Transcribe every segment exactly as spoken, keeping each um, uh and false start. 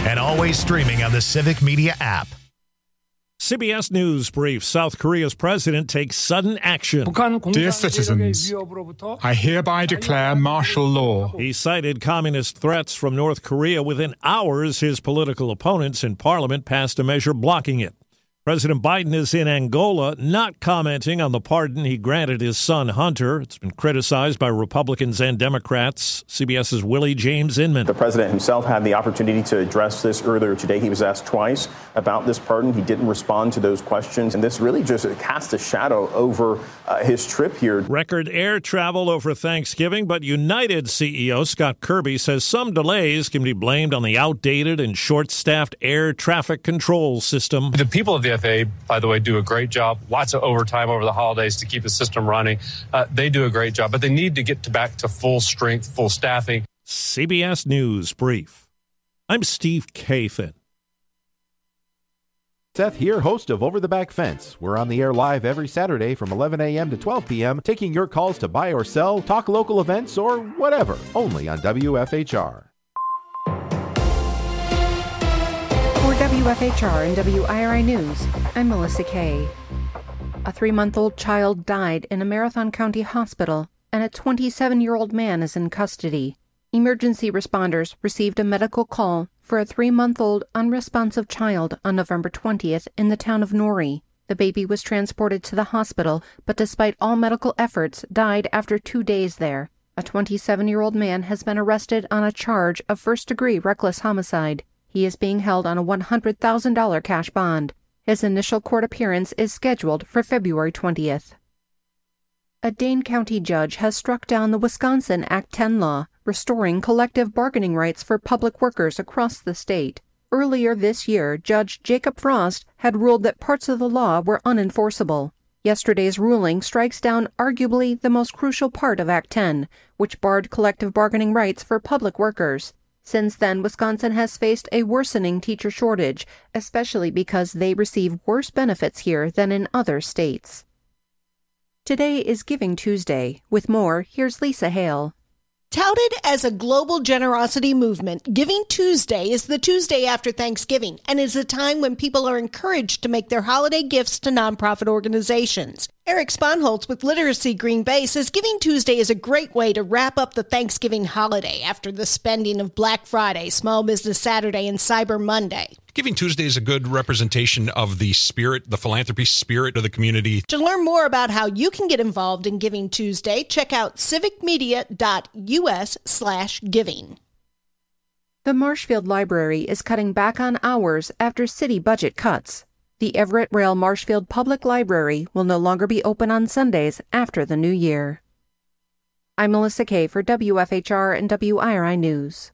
and always streaming on the Civic Media app. C B S News brief. South Korea's president takes sudden action. Dear citizens, I hereby declare martial law. He cited communist threats from North Korea. Within hours, his political opponents in parliament passed a measure blocking it. President Biden is in Angola, not commenting on the pardon he granted his son Hunter. It's been criticized by Republicans and Democrats. CBS's Willie James Inman. The president himself had the opportunity to address this earlier today. He was asked twice about this pardon. He didn't respond to those questions, and this really just cast a shadow over uh, his trip here. Record air travel over Thanksgiving, but United C E O Scott Kirby says some delays can be blamed on the outdated and short-staffed air traffic control system. The people of the F A A, by the way, do a great job. Lots of overtime over the holidays to keep the system running. Uh, they do a great job, but they need to get to back to full strength, full staffing. C B S News Brief. I'm Steve Kathan. Seth here, host of Over the Back Fence. We're on the air live every Saturday from eleven a.m. to twelve p.m., taking your calls to buy or sell, talk local events, or whatever, only on W F H R. For W F H R and W I R I News, I'm Melissa Kay. A three-month-old child died in a Marathon County hospital, and a twenty-seven-year-old man is in custody. Emergency responders received a medical call for a three-month-old unresponsive child on November twentieth in the town of Norrie. The baby was transported to the hospital, but despite all medical efforts, died after two days there. A twenty-seven-year-old man has been arrested on a charge of first-degree reckless homicide. He is being held on a one hundred thousand dollars cash bond. His initial court appearance is scheduled for February twentieth. A Dane County judge has struck down the Wisconsin Act ten law, restoring collective bargaining rights for public workers across the state. Earlier this year, Judge Jacob Frost had ruled that parts of the law were unenforceable. Yesterday's ruling strikes down arguably the most crucial part of Act ten, which barred collective bargaining rights for public workers. Since then, Wisconsin has faced a worsening teacher shortage, especially because they receive worse benefits here than in other states. Today is Giving Tuesday. With more, here's Lisa Hale. Touted as a global generosity movement, Giving Tuesday is the Tuesday after Thanksgiving and is a time when people are encouraged to make their holiday gifts to nonprofit organizations. Eric Sponholtz with Literacy Green Bay says Giving Tuesday is a great way to wrap up the Thanksgiving holiday after the spending of Black Friday, Small Business Saturday, and Cyber Monday. Giving Tuesday is a good representation of the spirit, the philanthropy spirit of the community. To learn more about how you can get involved in Giving Tuesday, check out civicmedia.us slash giving. The Marshfield Library is cutting back on hours after city budget cuts. The Everett Rail Marshfield Public Library will no longer be open on Sundays after the new year. I'm Melissa Kay for W F H R and W I R I News.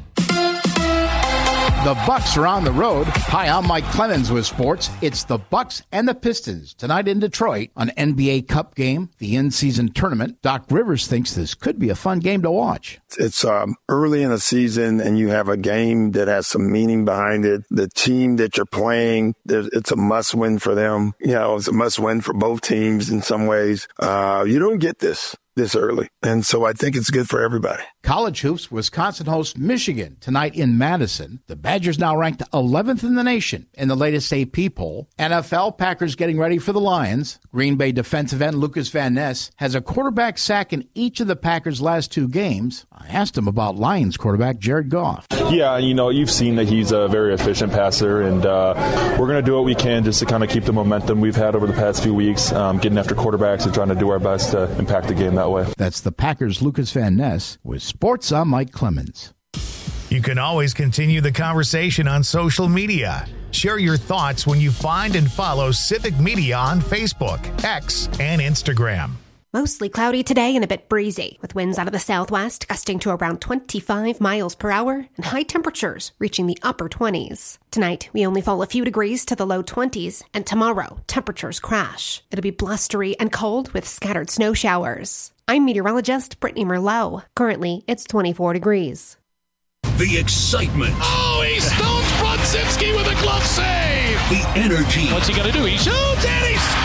The Bucks are on the road. Hi, I'm Mike Clemens with sports. It's the Bucks and the Pistons tonight in Detroit, an N B A Cup game, the in-season tournament. Doc Rivers thinks this could be a fun game to watch. It's um, early in the season, and you have a game that has some meaning behind it. The team that you're playing, it's a must-win for them. You know, it's a must-win for both teams in some ways. Uh, you don't get this this early, and so I think it's good for everybody. College hoops, Wisconsin hosts Michigan tonight in Madison. The Badgers now ranked eleventh in the nation in the latest A P poll. N F L, Packers getting ready for the Lions. Green Bay defensive end Lucas Van Ness has a quarterback sack in each of the Packers' last two games. I asked him about Lions quarterback Jared Goff. Yeah, you know, you've seen that he's a very efficient passer, and uh, we're going to do what we can just to kind of keep the momentum we've had over the past few weeks, um, getting after quarterbacks and trying to do our best to impact the game that way. That's the Packers' Lucas Van Ness with Sports. I'm Mike Clemens. You can always continue the conversation on social media. Share your thoughts when you find and follow Civic Media on Facebook, X, and Instagram. Mostly cloudy today and a bit breezy, with winds out of the southwest gusting to around twenty-five miles per hour and high temperatures reaching the upper twenties. Tonight, we only fall a few degrees to the low twenties, and tomorrow, temperatures crash. It'll be blustery and cold with scattered snow showers. I'm meteorologist Brittany Merlot. Currently, it's twenty-four degrees. The excitement. Oh, he stones Brodzinski with a glove save. The energy. What's he going to do? He shoots and he scores.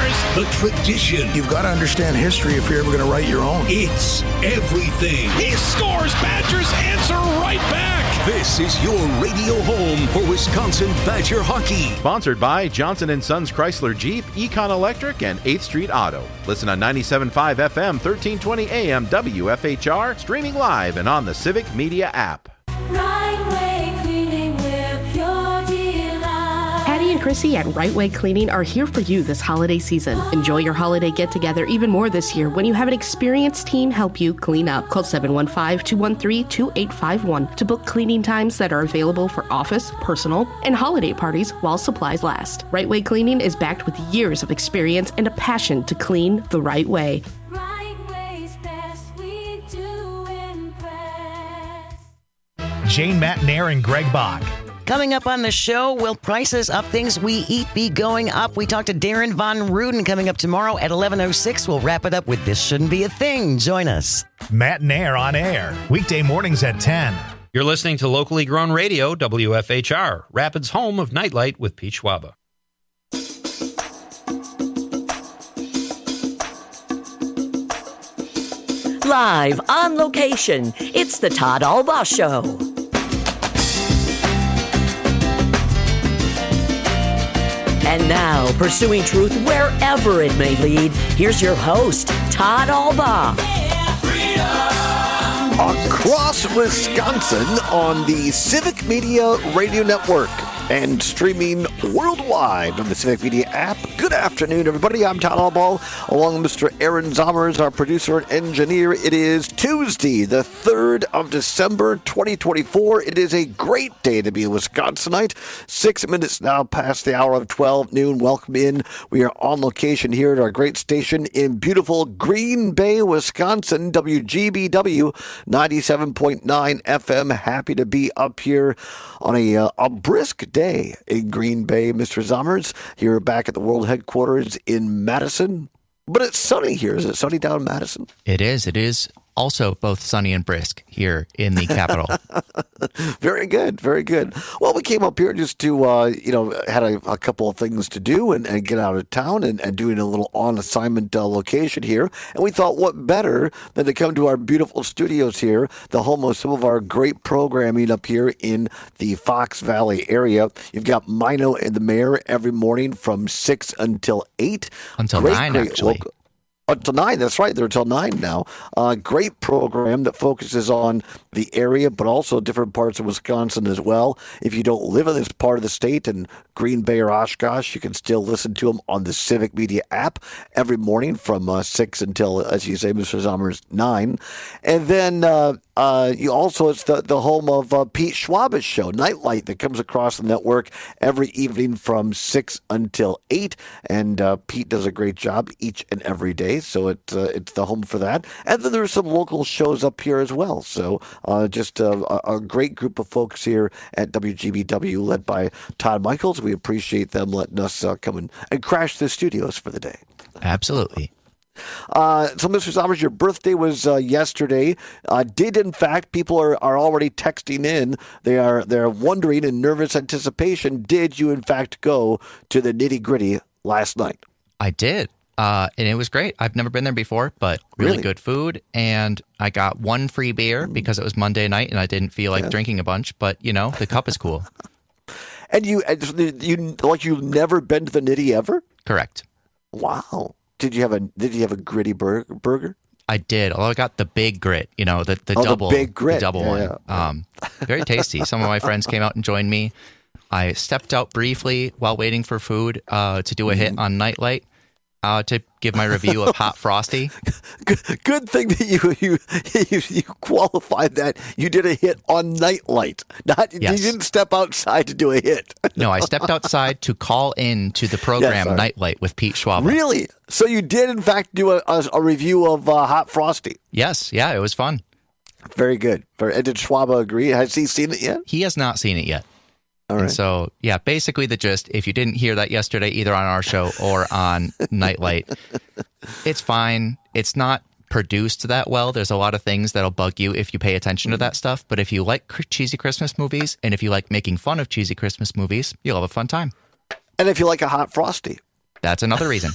stars. The tradition. You've got to understand history if you're ever going to write your own. It's everything. He scores. Badgers answer right back. This is your radio home for Wisconsin Badger hockey. Sponsored by Johnson and Sons Chrysler Jeep, Econ Electric, and eighth Street Auto. Listen on ninety-seven point five F M, thirteen twenty A M, W F H R, streaming live and on the Civic Media app. Right Way Cleaning with Pure Delight. Patty and Chrissy at Right Way Cleaning are here for you this holiday season. Enjoy your holiday get-together even more this year when you have an experienced team help you clean up. Call seven one five, two one three, two eight five one to book cleaning times that are available for office, personal, and holiday parties while supplies last. Right Way Cleaning is backed with years of experience and a passion to clean the right way. Right Way's best, we do impress. Jane Matnair and Greg Bach. Coming up on the show, will prices of things we eat be going up? We talk to Darren Von Ruden coming up tomorrow at eleven oh six. We'll wrap it up with This Shouldn't Be a Thing. Join us. Matnair on air, weekday mornings at ten. You're listening to locally grown radio, W F H R, Rapids' home of Nightlight with Pete Schwaba. Live on location, it's the Todd Albaugh Show. And now, pursuing truth wherever it may lead, here's your host, Todd Albaugh. Across Wisconsin on the Civic Media Radio Network and streaming worldwide on the Civic Media app. Good afternoon, everybody. I'm Todd Albaugh, along with Mister Aaron Zommers, our producer and engineer. It is Tuesday, the third of December, twenty twenty-four. It is a great day to be a Wisconsinite. Six minutes now past the hour of twelve noon. Welcome in. We are on location here at our great station in beautiful Green Bay, Wisconsin, W G B W ninety-seven point nine F M. Happy to be up here on a, uh, a brisk day in Green Bay, Mister Zommers. Here back at the world headquarters in Madison. But it's sunny here. Is it sunny down in Madison? It is. It is also both sunny and brisk here in the capital. Very good. Very good. Well, we came up here just to, uh, you know, had a, a couple of things to do and, and get out of town and, and doing a little on-assignment uh, location here. And we thought what better than to come to our beautiful studios here, the home of some of our great programming up here in the Fox Valley area. You've got Mino and the Mayor every morning from six until eight. Until great, nine, great actually. Local- Until nine, that's right. They're until nine now. Uh, great program that focuses on the area, but also different parts of Wisconsin as well. If you don't live in this part of the state, in Green Bay or Oshkosh, you can still listen to them on the Civic Media app every morning from uh, six until, as you say, Mister Zommers, nine. And then uh, uh, you also, it's the, the home of uh, Pete Schwaba's show, Nightlight, that comes across the network every evening from six until eight. And uh, Pete does a great job each and every day. So it, uh, it's the home for that. And then there's some local shows up here as well. So uh, just uh, a, a great group of folks here at W G B W led by Todd Michaels. We appreciate them letting us uh, come in and crash the studios for the day. Absolutely. Uh, so, Mister Zommers, your birthday was uh, yesterday. Uh, did, in fact, people are, are already texting in. They are they're wondering in nervous anticipation, did you, in fact, go to the nitty-gritty last night? I did. Uh, and it was great. I've never been there before, but really, Really? good food. And I got one free beer because it was Monday night and I didn't feel like Yeah. drinking a bunch. But, you know, the cup is cool. And you, and you like you've never been to the Nitty ever? Correct. Wow. Did you have a Did you have a gritty bur- burger? I did, although I got the big grit, you know, the, the Oh, the double, big grit. the double Yeah, one. yeah. Um, very tasty. Some of my friends came out and joined me. I stepped out briefly while waiting for food uh, to do a hit on Nightlight uh, to give my review of Hot Frosty. Good, good thing that you, you you you qualified that you did a hit on Nightlight. Not Yes. you didn't step outside to do a hit. No, I stepped outside to call in to the program Yes, sorry. Nightlight with Pete Schwab. Really? So you did, in fact, do a, a, a review of uh, Hot Frosty. Yes, yeah, it was fun. Very good. Very, and did Schwab agree? Has he seen it yet? He has not seen it yet. All And right. so, yeah, basically the gist, if you didn't hear that yesterday, either on our show or on Nightlight, it's fine. It's not produced that well. There's a lot of things that'll bug you if you pay attention to that stuff. But if you like cr- cheesy Christmas movies and if you like making fun of cheesy Christmas movies, you'll have a fun time. And if you like a Hot Frosty. That's another reason.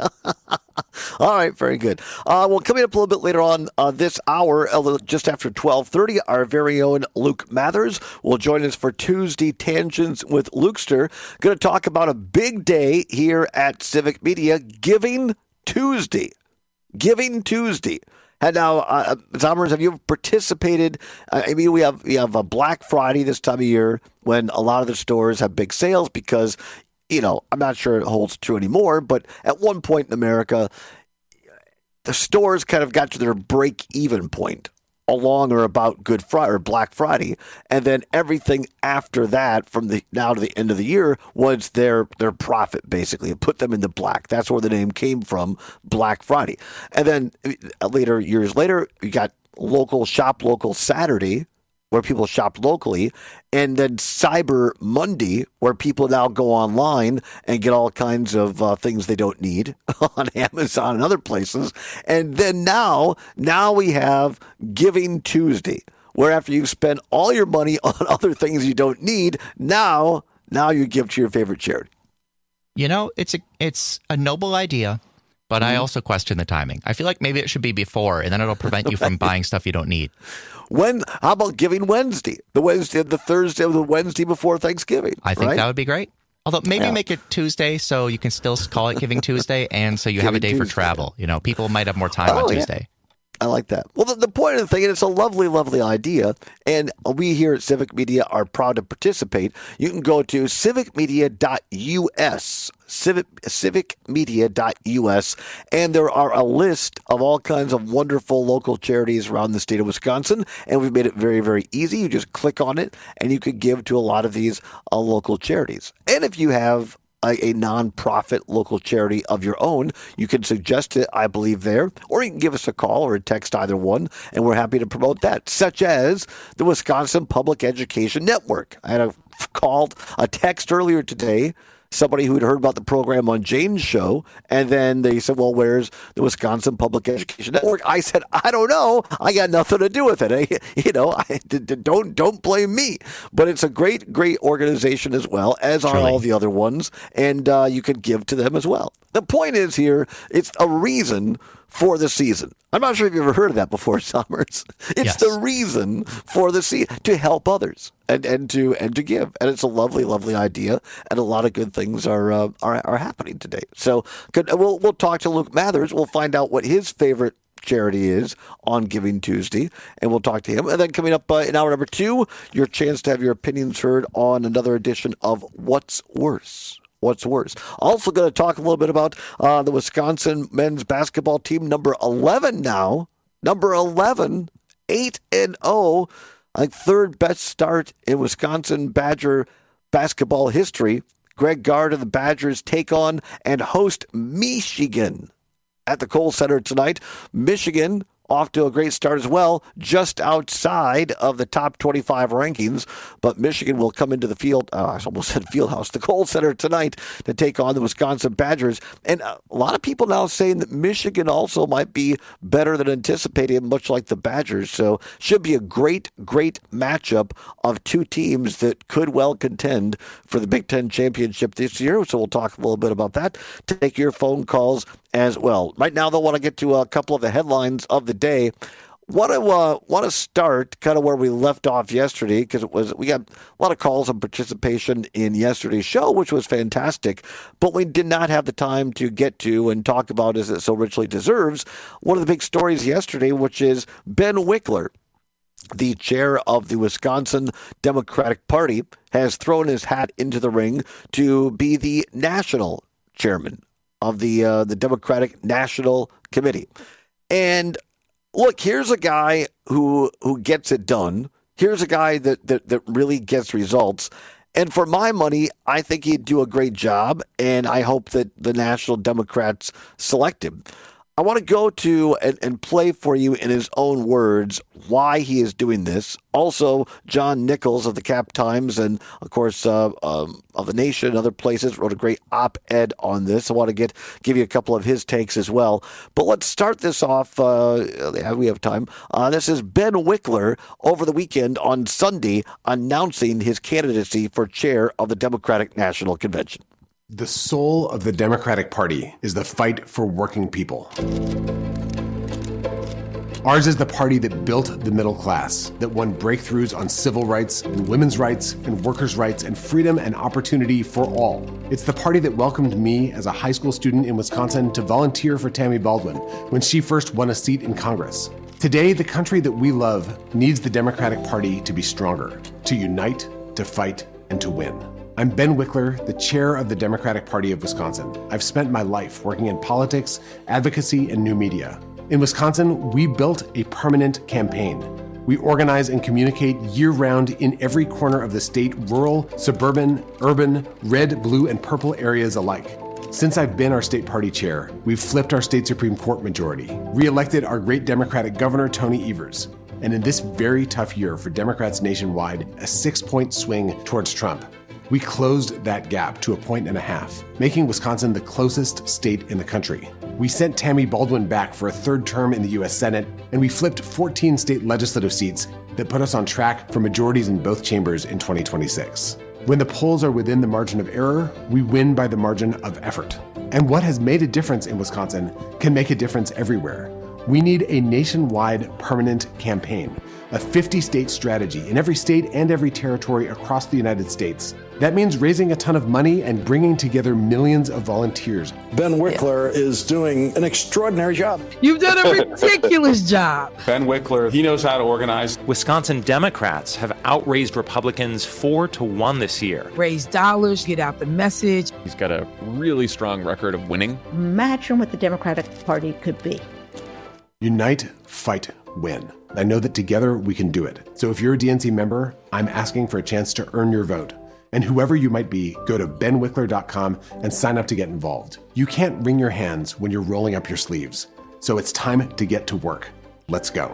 All right, very good. Uh, well, coming up a little bit later on uh, this hour, uh, just after twelve thirty, our very own Luke Mathers will join us for Tuesday Tangents with Lukester. Going to talk about a big day here at Civic Media, Giving Tuesday. Giving Tuesday. And now, uh, Zommers, have you participated? Uh, I mean, we have we have a Black Friday this time of year when a lot of the stores have big sales because, you know, I'm not sure it holds true anymore, but at one point in America, the stores kind of got to their break-even point along or about Good Friday or Black Friday, and then everything after that, from the now to the end of the year, was their their profit basically. It put them in the black. That's where the name came from, Black Friday. And then later, years later, you got local shop local Saturday, where people shop locally, and then Cyber Monday, where people now go online and get all kinds of uh, things they don't need on Amazon and other places. And then now, now we have Giving Tuesday, where after you've spent all your money on other things you don't need, now, now you give to your favorite charity. You know, it's a it's a noble idea, but mm-hmm. I also question the timing. I feel like maybe it should be before, and then it'll prevent you from buying stuff you don't need. When? How about Giving Wednesday? The Wednesday, the Thursday, the Wednesday before Thanksgiving. I think right? that would be great. Although maybe Yeah. make it Tuesday so you can still call it Giving Tuesday, and so you have a day Giving for Tuesday. travel. You know, people might have more time Oh, on yeah. Tuesday. I like that. Well, the, the point of the thing, and it's a lovely, lovely idea, and we here at Civic Media are proud to participate. You can go to civic media dot U S, civic, civic media dot U S, and there are a list of all kinds of wonderful local charities around the state of Wisconsin, and we've made it very, very easy. You just click on it, and you could give to a lot of these uh, local charities. And if you have a, a nonprofit local charity of your own, you can suggest it, I believe, there, or you can give us a call or a text, either one, and we're happy to promote that, such as the Wisconsin Public Education Network. I had a called a text earlier today, somebody who had heard about the program on Jane's show, and then they said, well, where's the Wisconsin Public Education Network? I said, I don't know. I got nothing to do with it. I, you know, I, don't don't blame me. But it's a great, great organization as well, as are Truly. all the other ones, and uh, you can give to them as well. The point is here, it's a reason for the season. I'm not sure if you've ever heard of that before, Summers. It's Yes. the reason for the season, to help others and, and to and to give. And it's a lovely, lovely idea, and a lot of good things are uh, are, are happening today. So good, we'll we'll talk to Luke Mathers. We'll find out what his favorite charity is on Giving Tuesday, and we'll talk to him. And then coming up uh, in hour number two, your chance to have your opinions heard on another edition of What's Worse. What's worse? Also going to talk a little bit about uh, the Wisconsin men's basketball team, number eleven now. Number eleven, eight and oh, like third best start in Wisconsin Badger basketball history. Greg Gard and the Badgers take on and host Michigan at the Kohl Center tonight. Michigan off to a great start as well, just outside of the top twenty-five rankings. But Michigan will come into the field, uh, I almost said field house, the Kohl Center tonight to take on the Wisconsin Badgers. And a lot of people now saying that Michigan also might be better than anticipated, much like the Badgers. So should be a great, great matchup of two teams that could well contend for the Big Ten championship this year. So we'll talk a little bit about that. Take your phone calls as well. Right now, they'll want to get to a couple of the headlines of the day. Want to uh, want to start kind of where we left off yesterday, because it was we got a lot of calls and participation in yesterday's show, which was fantastic. But we did not have the time to get to and talk about, as it so richly deserves, one of the big stories yesterday, which is Ben Wickler, the chair of the Wisconsin Democratic Party, has thrown his hat into the ring to be the national chairman of the uh, the Democratic National Committee. And look, here's a guy who who gets it done. Here's a guy that, that, that really gets results. And for my money, I think he'd do a great job, and I hope that the National Democrats select him. I want to go to and, and play for you in his own words why he is doing this. Also, John Nichols of the Cap Times and, of course, uh, um, of The Nation and other places wrote a great op-ed on this. I want to get give you a couple of his takes as well. But let's start this off. Uh, we have time. Uh, this is Ben Wickler over the weekend on Sunday announcing his candidacy for chair of the Democratic National Convention. The soul of the Democratic Party is the fight for working people. Ours is the party that built the middle class, that won breakthroughs on civil rights and women's rights and workers' rights and freedom and opportunity for all. It's the party that welcomed me as a high school student in Wisconsin to volunteer for Tammy Baldwin when she first won a seat in Congress. Today, the country that we love needs the Democratic Party to be stronger, to unite, to fight, and to win. I'm Ben Wickler, the chair of the Democratic Party of Wisconsin. I've spent my life working in politics, advocacy, and new media. In Wisconsin, we built a permanent campaign. We organize and communicate year-round in every corner of the state, rural, suburban, urban, red, blue, and purple areas alike. Since I've been our state party chair, we've flipped our state Supreme Court majority, re-elected our great Democratic governor, Tony Evers, and in this very tough year for Democrats nationwide, a six-point swing towards Trump. We closed that gap to a point and a half, making Wisconsin the closest state in the country. We sent Tammy Baldwin back for a third term in the U S Senate, and we flipped fourteen state legislative seats that put us on track for majorities in both chambers in twenty twenty-six. When the polls are within the margin of error, we win by the margin of effort. And what has made a difference in Wisconsin can make a difference everywhere. We need a nationwide permanent campaign, a fifty-state strategy in every state and every territory across the United States. That means raising a ton of money and bringing together millions of volunteers. Ben Wickler is doing an extraordinary job. You've done a ridiculous job. Ben Wickler, he knows how to organize. Wisconsin Democrats have outraised Republicans four to one this year. Raise dollars, get out the message. He's got a really strong record of winning. Imagine what the Democratic Party could be. Unite, fight, win. I know that together we can do it. So if you're a D N C member, I'm asking for a chance to earn your vote. And whoever you might be, go to ben wickler dot com and sign up to get involved. You can't wring your hands when you're rolling up your sleeves. So it's time to get to work. Let's go.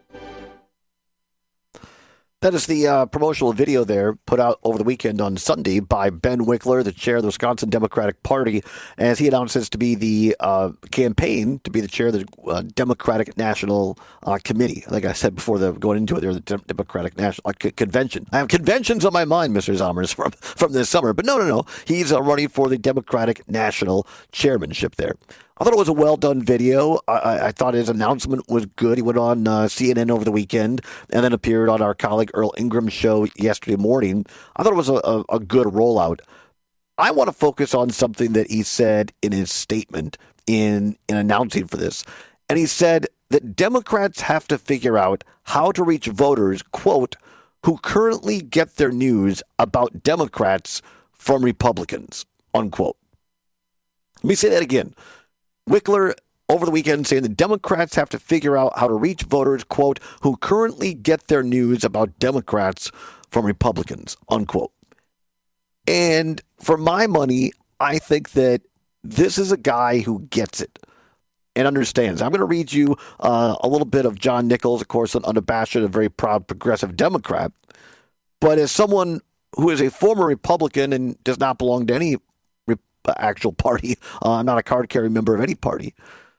That is the uh, promotional video there put out over the weekend on Sunday by Ben Wickler, the chair of the Wisconsin Democratic Party, as he announces to be the uh, campaign to be the chair of the uh, Democratic National uh, Committee. Like I said before the, going into it, they're the De- Democratic National uh, C- Convention. I have conventions on my mind, Mister Zommers, from, from this summer. But no, no, no. He's uh, running for the Democratic National Chairmanship there. I thought it was a well-done video. I, I thought his announcement was good. He went on uh, C N N over the weekend and then appeared on our colleague Earl Ingram's show yesterday morning. I thought it was a, a, a good rollout. I want to focus on something that he said in his statement in, in announcing for this. And he said that Democrats have to figure out how to reach voters, quote, who currently get their news about Democrats from Republicans, unquote. Let me say that again. Wickler over the weekend saying the Democrats have to figure out how to reach voters, quote, who currently get their news about Democrats from Republicans, unquote. And for my money, I think that this is a guy who gets it and understands. I'm going to read you uh, a little bit of John Nichols, of course, an unabashed and very proud progressive Democrat. But as someone who is a former Republican and does not belong to any actual party. Uh, I'm not a card-carrying member of any party.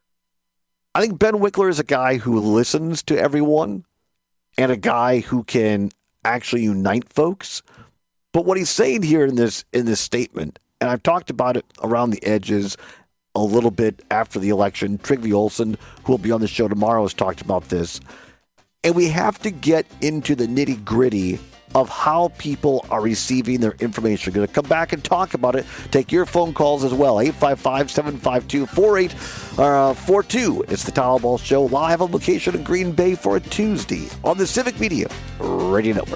I think Ben Wickler is a guy who listens to everyone and a guy who can actually unite folks. But what he's saying here in this in this statement, and I've talked about it around the edges a little bit after the election. Trygve Olsen, who will be on the show tomorrow, has talked about this. And we have to get into the nitty-gritty of how people are receiving their information. We're going to come back and talk about it. Take your phone calls as well. eight five five, seven five two, four eight four two. It's the Tom Ball Show, live on location in Green Bay for a Tuesday on the Civic Media Radio Network.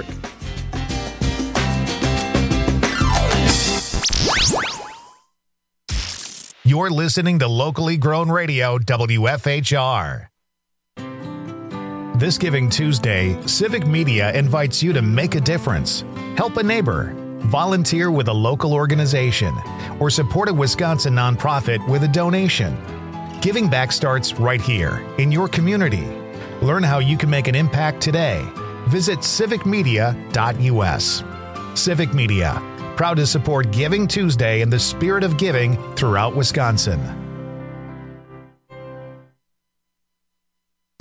You're listening to locally grown radio W F H R. This Giving Tuesday, Civic Media invites you to make a difference, help a neighbor, volunteer with a local organization, or support a Wisconsin nonprofit with a donation. Giving back starts right here in your community. Learn how you can make an impact today. Visit civic media dot U S. Civic Media, proud to support Giving Tuesday in the spirit of giving throughout Wisconsin. Did you know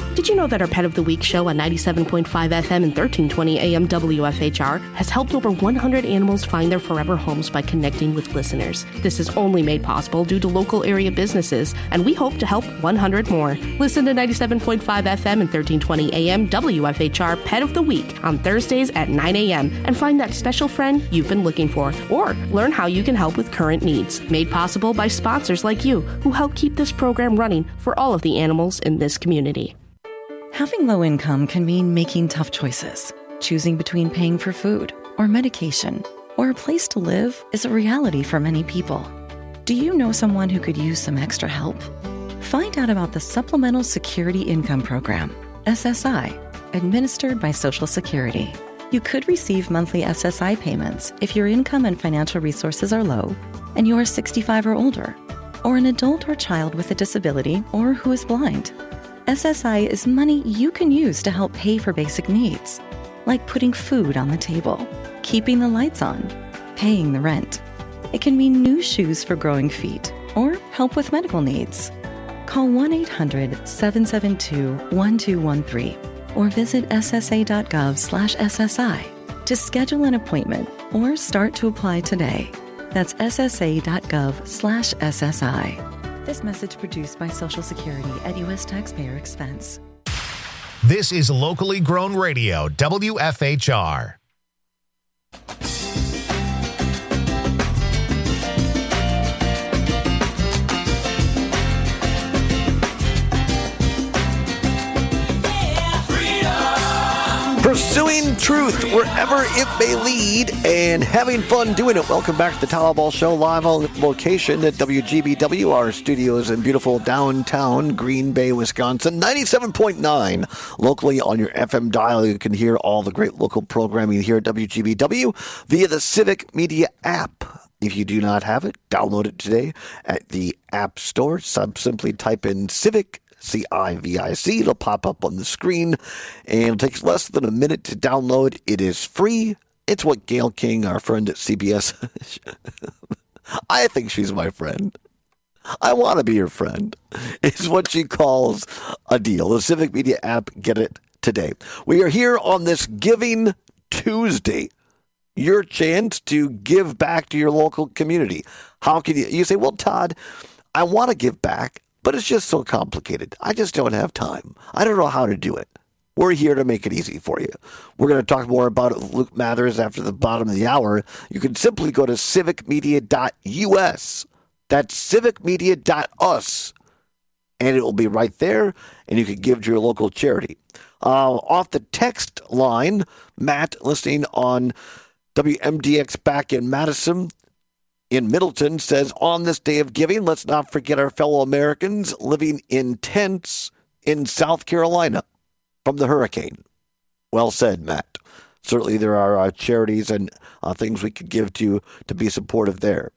know that our Pet of the Week show on ninety-seven point five F M and thirteen twenty A M W F H R has helped over one hundred animals find their forever homes by connecting with listeners. This is only made possible due to local area businesses, and we hope to help one hundred more. Listen to ninety-seven point five F M and thirteen twenty A M W F H R Pet of the Week on Thursdays at nine A M and find that special friend you've been looking for, or learn how you can help with current needs. Made possible by sponsors like you who help keep this program running for all of the animals in this community. Having low income can mean making tough choices. Choosing between paying for food or medication or a place to live is a reality for many people. Do you know someone who could use some extra help? Find out about the Supplemental Security Income Program, S S I, administered by Social Security. You could receive monthly S S I payments if your income and financial resources are low and you are sixty-five or older, or an adult or child with a disability or who is blind. S S I is money you can use to help pay for basic needs, like putting food on the table, keeping the lights on, paying the rent. It can mean new shoes for growing feet or help with medical needs. Call one eight hundred seven seven two one two one three or visit ssa.gov slash SSI to schedule an appointment or start to apply today. That's ssa.gov slash SSI. This message produced by Social Security at U S taxpayer expense. This is locally grown radio, W F H R. Pursuing truth wherever it may lead and having fun doing it. Welcome back to the Tyler Ball Show, live on location at W G B W, our studios in beautiful downtown Green Bay, Wisconsin. ninety-seven point nine locally on your F M dial. You can hear all the great local programming here at W G B W via the Civic Media app. If you do not have it, download it today at the App Store. Sub simply type in Civic C I V I C. It'll pop up on the screen, and it takes less than a minute to download. It is free. It's what Gail King, our friend at C B S, I think she's my friend. I want to be your friend. It's what she calls a deal. The Civic Media app, get it today. We are here on this Giving Tuesday. Your chance to give back to your local community. How can you? You say, well, Todd, I want to give back, but it's just so complicated. I just don't have time. I don't know how to do it. We're here to make it easy for you. We're going to talk more about it with Luke Mathers after the bottom of the hour. You can simply go to civic media dot U S. That's civic media dot U S. And it will be right there, and you can give to your local charity. Uh, off the text line, Matt, listening on W M D X back in Madison, in Middleton, says, on this day of giving, let's not forget our fellow Americans living in tents in South Carolina from the hurricane. Well said, Matt. Certainly there are uh, charities and uh, things we could give to to be supportive there.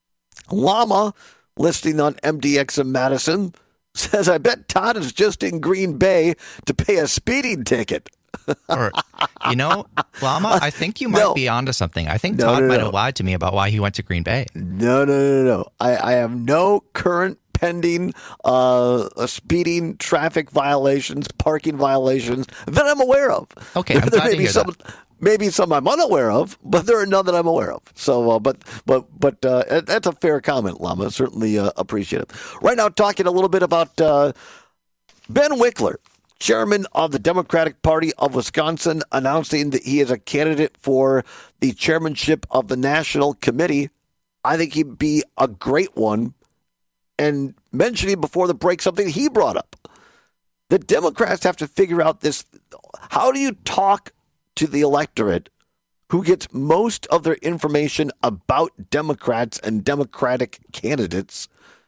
Llama, listening on M D X in Madison, says, I bet Todd is just in Green Bay to pay a speeding ticket. Or, you know, Llama, I think you might no. be onto something. I think No, Todd no, might no. have lied to me about why he went to Green Bay. No, no, no, no. I, I have no current pending uh, speeding, traffic violations, parking violations that I'm aware of. Okay, I'm there glad may to be hear some, that. maybe some I'm unaware of, but there are none that I'm aware of. So, uh, but but but uh, that's a fair comment, Llama. Certainly uh, appreciate it. Right now, talking a little bit about uh, Ben Wickler, chairman of the Democratic Party of Wisconsin, announcing that he is a candidate for the chairmanship of the National Committee. I think he'd be a great one. And mentioning before the break something he brought up. The Democrats have to figure out this. How do you talk to the electorate who gets most of their information about Democrats and Democratic candidates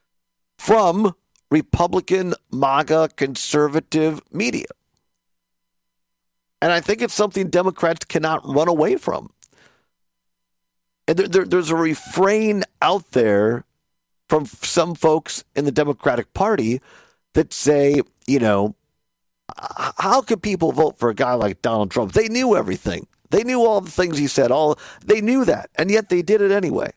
from Republican, MAGA, conservative media? And I think it's something Democrats cannot run away from. And there, there, there's a refrain out there from some folks in the Democratic Party that say, you know, how could people vote for a guy like Donald Trump? They knew everything. They knew all the things he said. All they knew that, and yet they did it anyway.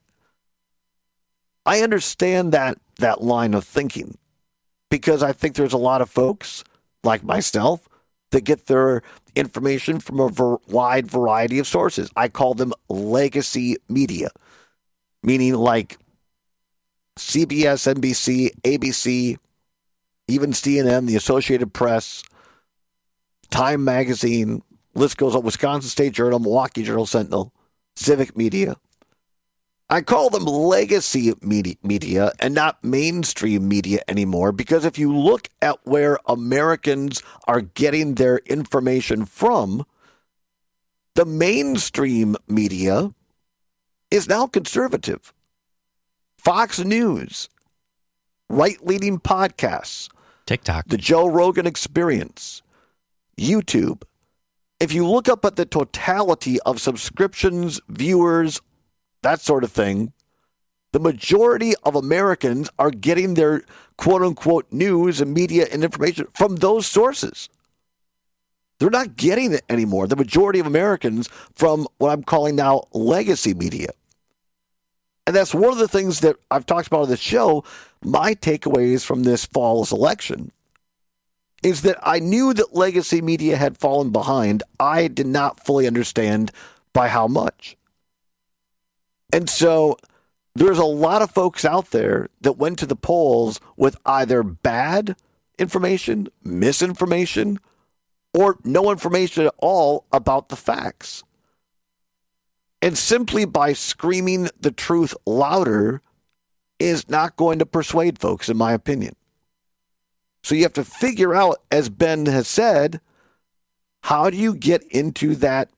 I understand that that line of thinking, because I think there's a lot of folks like myself that get their information from a ver- wide variety of sources. I call them legacy media, meaning like C B S, N B C, A B C, even C N N, the Associated Press, Time Magazine, list goes on, Wisconsin State Journal, Milwaukee Journal Sentinel, Civic Media. I call them legacy media, media and not mainstream media anymore, because if you look at where Americans are getting their information from, the mainstream media is now conservative. Fox News, right-leaning podcasts, TikTok, the Joe Rogan Experience, YouTube. If you look up at the totality of subscriptions, viewers, that sort of thing, the majority of Americans are getting their quote-unquote news and media and information from those sources. They're not getting it anymore, the majority of Americans, from what I'm calling now legacy media. And that's one of the things that I've talked about on the show. My takeaways from this fall's election is that I knew that legacy media had fallen behind. I did not fully understand by how much. And so there's a lot of folks out there that went to the polls with either bad information, misinformation, or no information at all about the facts. And simply by screaming the truth louder is not going to persuade folks, in my opinion. So you have to figure out, as Ben has said, how do you get into that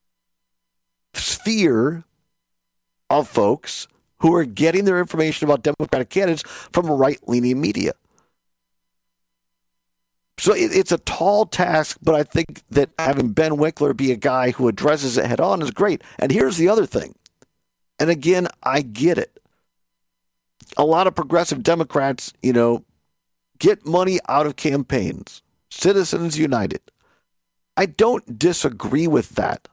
sphere of folks who are getting their information about Democratic candidates from right-leaning media? So it, it's a tall task, but I think that having Ben Wickler be a guy who addresses it head on is great. And here's the other thing. And again, I get it. A lot of progressive Democrats, you know, get money out of campaigns. Citizens United. I don't disagree with that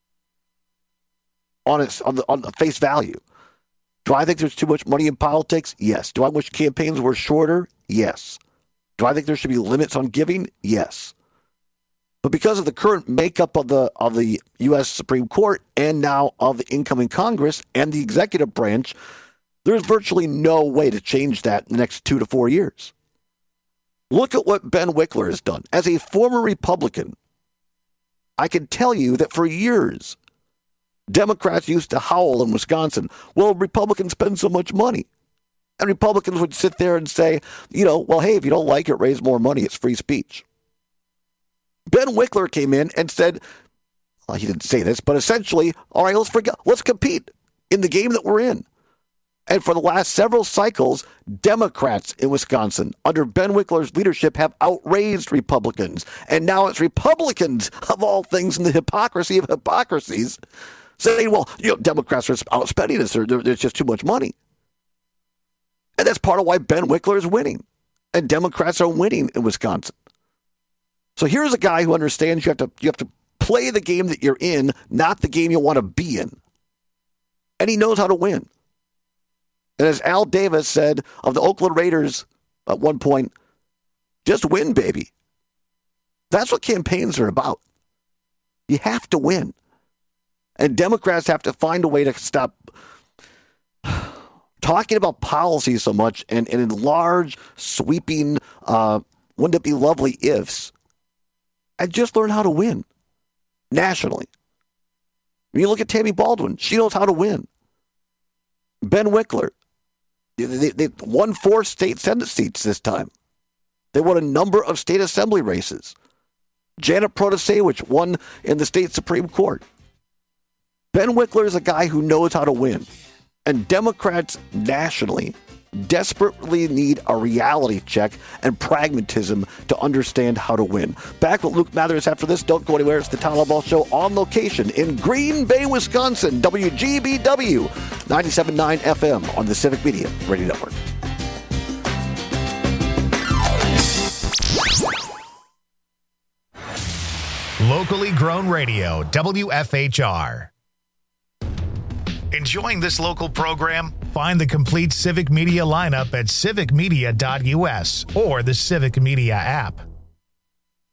on its on the on the face value. Do I think there's too much money in politics? Yes. Do I wish campaigns were shorter? Yes. Do I think there should be limits on giving? Yes. But because of the current makeup of the of the U S Supreme Court and now of the incoming Congress and the executive branch, there's virtually no way to change that in the next two to four years. Look at what Ben Wickler has done. As a former Republican, I can tell you that for years, Democrats used to howl in Wisconsin, well, Republicans spend so much money. And Republicans would sit there and say, you know, well, hey, if you don't like it, raise more money. It's free speech. Ben Wickler came in and said, well, he didn't say this, but essentially, all right, let's forget, let's compete in the game that we're in. And for the last several cycles, Democrats in Wisconsin, under Ben Wickler's leadership, have outraised Republicans. And now it's Republicans, of all things, in the hypocrisy of hypocrisies, saying, well, you know, Democrats are outspending us. There's just too much money. And that's part of why Ben Wickler is winning. And Democrats are winning in Wisconsin. So here's a guy who understands you have to you have to play the game that you're in, not the game you want to be in. And he knows how to win. And as Al Davis said of the Oakland Raiders at one point, just win, baby. That's what campaigns are about. You have to win. And Democrats have to find a way to stop talking about policy so much and, and in large, sweeping, uh, wouldn't it be lovely ifs, and just learn how to win nationally. When you look at Tammy Baldwin, she knows how to win. Ben Wickler, they, they won four state Senate seats this time. They won a number of state assembly races. Janet Protasewicz won in the state Supreme Court. Ben Wickler is a guy who knows how to win. And Democrats nationally desperately need a reality check and pragmatism to understand how to win. Back with Luke Mathers after this. Don't go anywhere. It's the Tom Ball Show on location in Green Bay, Wisconsin. W G B W ninety-seven point nine F M on the Civic Media Radio Network. Locally grown radio, W F H R. Enjoying this local program? Find the complete Civic Media lineup at civic media dot U S or the Civic Media app.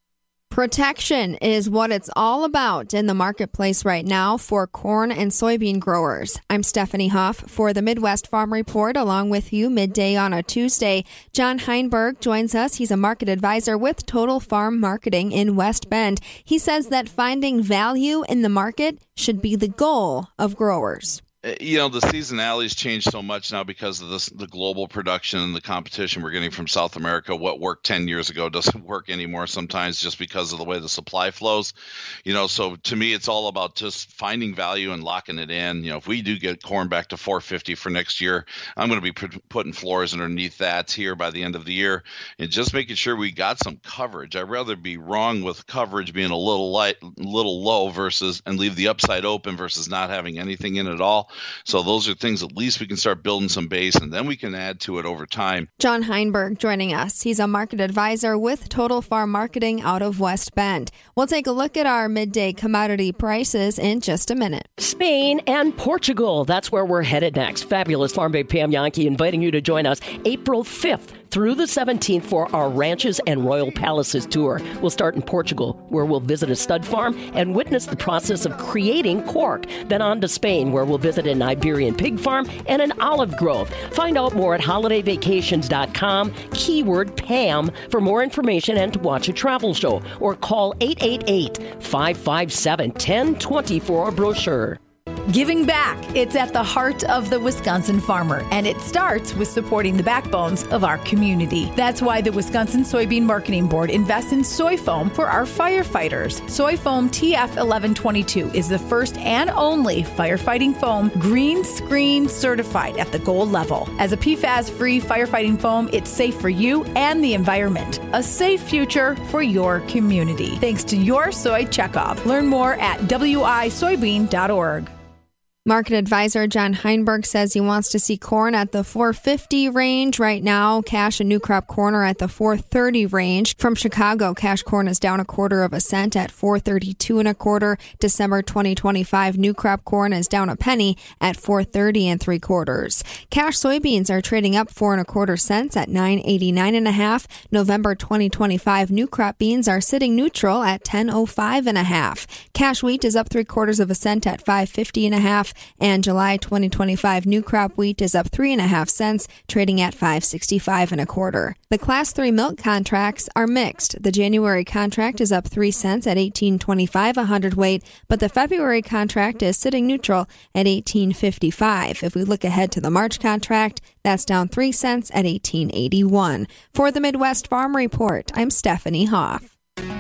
Protection is what it's all about in the marketplace right now for corn and soybean growers. I'm Stephanie Huff for the Midwest Farm Report, along with you midday on a Tuesday. John Heinberg joins us. He's a market advisor with Total Farm Marketing in West Bend. He says that finding value in the market should be the goal of growers. You know, the seasonality's changed so much now because of this, the global production and the competition we're getting from South America. What worked ten years ago doesn't work anymore sometimes just because of the way the supply flows. You know, so to me, it's all about just finding value and locking it in. You know, if we do get corn back to four fifty for next year, I'm going to be put, putting floors underneath that here by the end of the year and just making sure we got some coverage. I'd rather be wrong with coverage being a little light, little low versus and leave the upside open versus not having anything in it at all. So those are things at least we can start building some base, and then we can add to it over time. John Heinberg joining us. He's a market advisor with Total Farm Marketing out of West Bend. We'll take a look at our midday commodity prices in just a minute. Spain and Portugal. That's where we're headed next. Fabulous Farm Babe Pam Yankee inviting you to join us April fifth through the seventeenth for our Ranches and Royal Palaces tour. We'll start in Portugal, where we'll visit a stud farm and witness the process of creating cork. Then on to Spain, where we'll visit an Iberian pig farm and an olive grove. Find out more at holiday vacations dot com, keyword Pam, for more information and to watch a travel show. Or call eight eight eight, five five seven, one zero two zero for a brochure. Giving back. It's at the heart of the Wisconsin farmer, and it starts with supporting the backbones of our community. That's why the Wisconsin Soybean Marketing Board invests in soy foam for our firefighters. Soy foam T F eleven twenty-two is the first and only firefighting foam green screen certified at the gold level. As a P FAS-free firefighting foam, it's safe for you and the environment. A safe future for your community. Thanks to your soy checkoff. Learn more at w i soybean dot org. Market advisor John Heinberg says he wants to see corn at the four fifty range. Right now, cash and new crop corn are at the four thirty range. From Chicago, cash corn is down a quarter of a cent at four thirty-two and a quarter. December twenty twenty-five new crop corn is down a penny at four thirty and three quarters. Cash soybeans are trading up four and a quarter cents at nine eighty-nine and a half. November twenty twenty-five new crop beans are sitting neutral at ten oh five and a half. Cash wheat is up three quarters of a cent at five fifty and a half. And July twenty twenty-five new crop wheat is up three and a half cents, trading at five sixty-five and a quarter. The class three milk contracts are mixed. The January contract is up three cents at eighteen twenty-five a hundredweight, but the February contract is sitting neutral at eighteen fifty-five. If we look ahead to the March contract, that's down three cents at eighteen eighty-one. For the Midwest Farm Report, I'm Stephanie Hoff.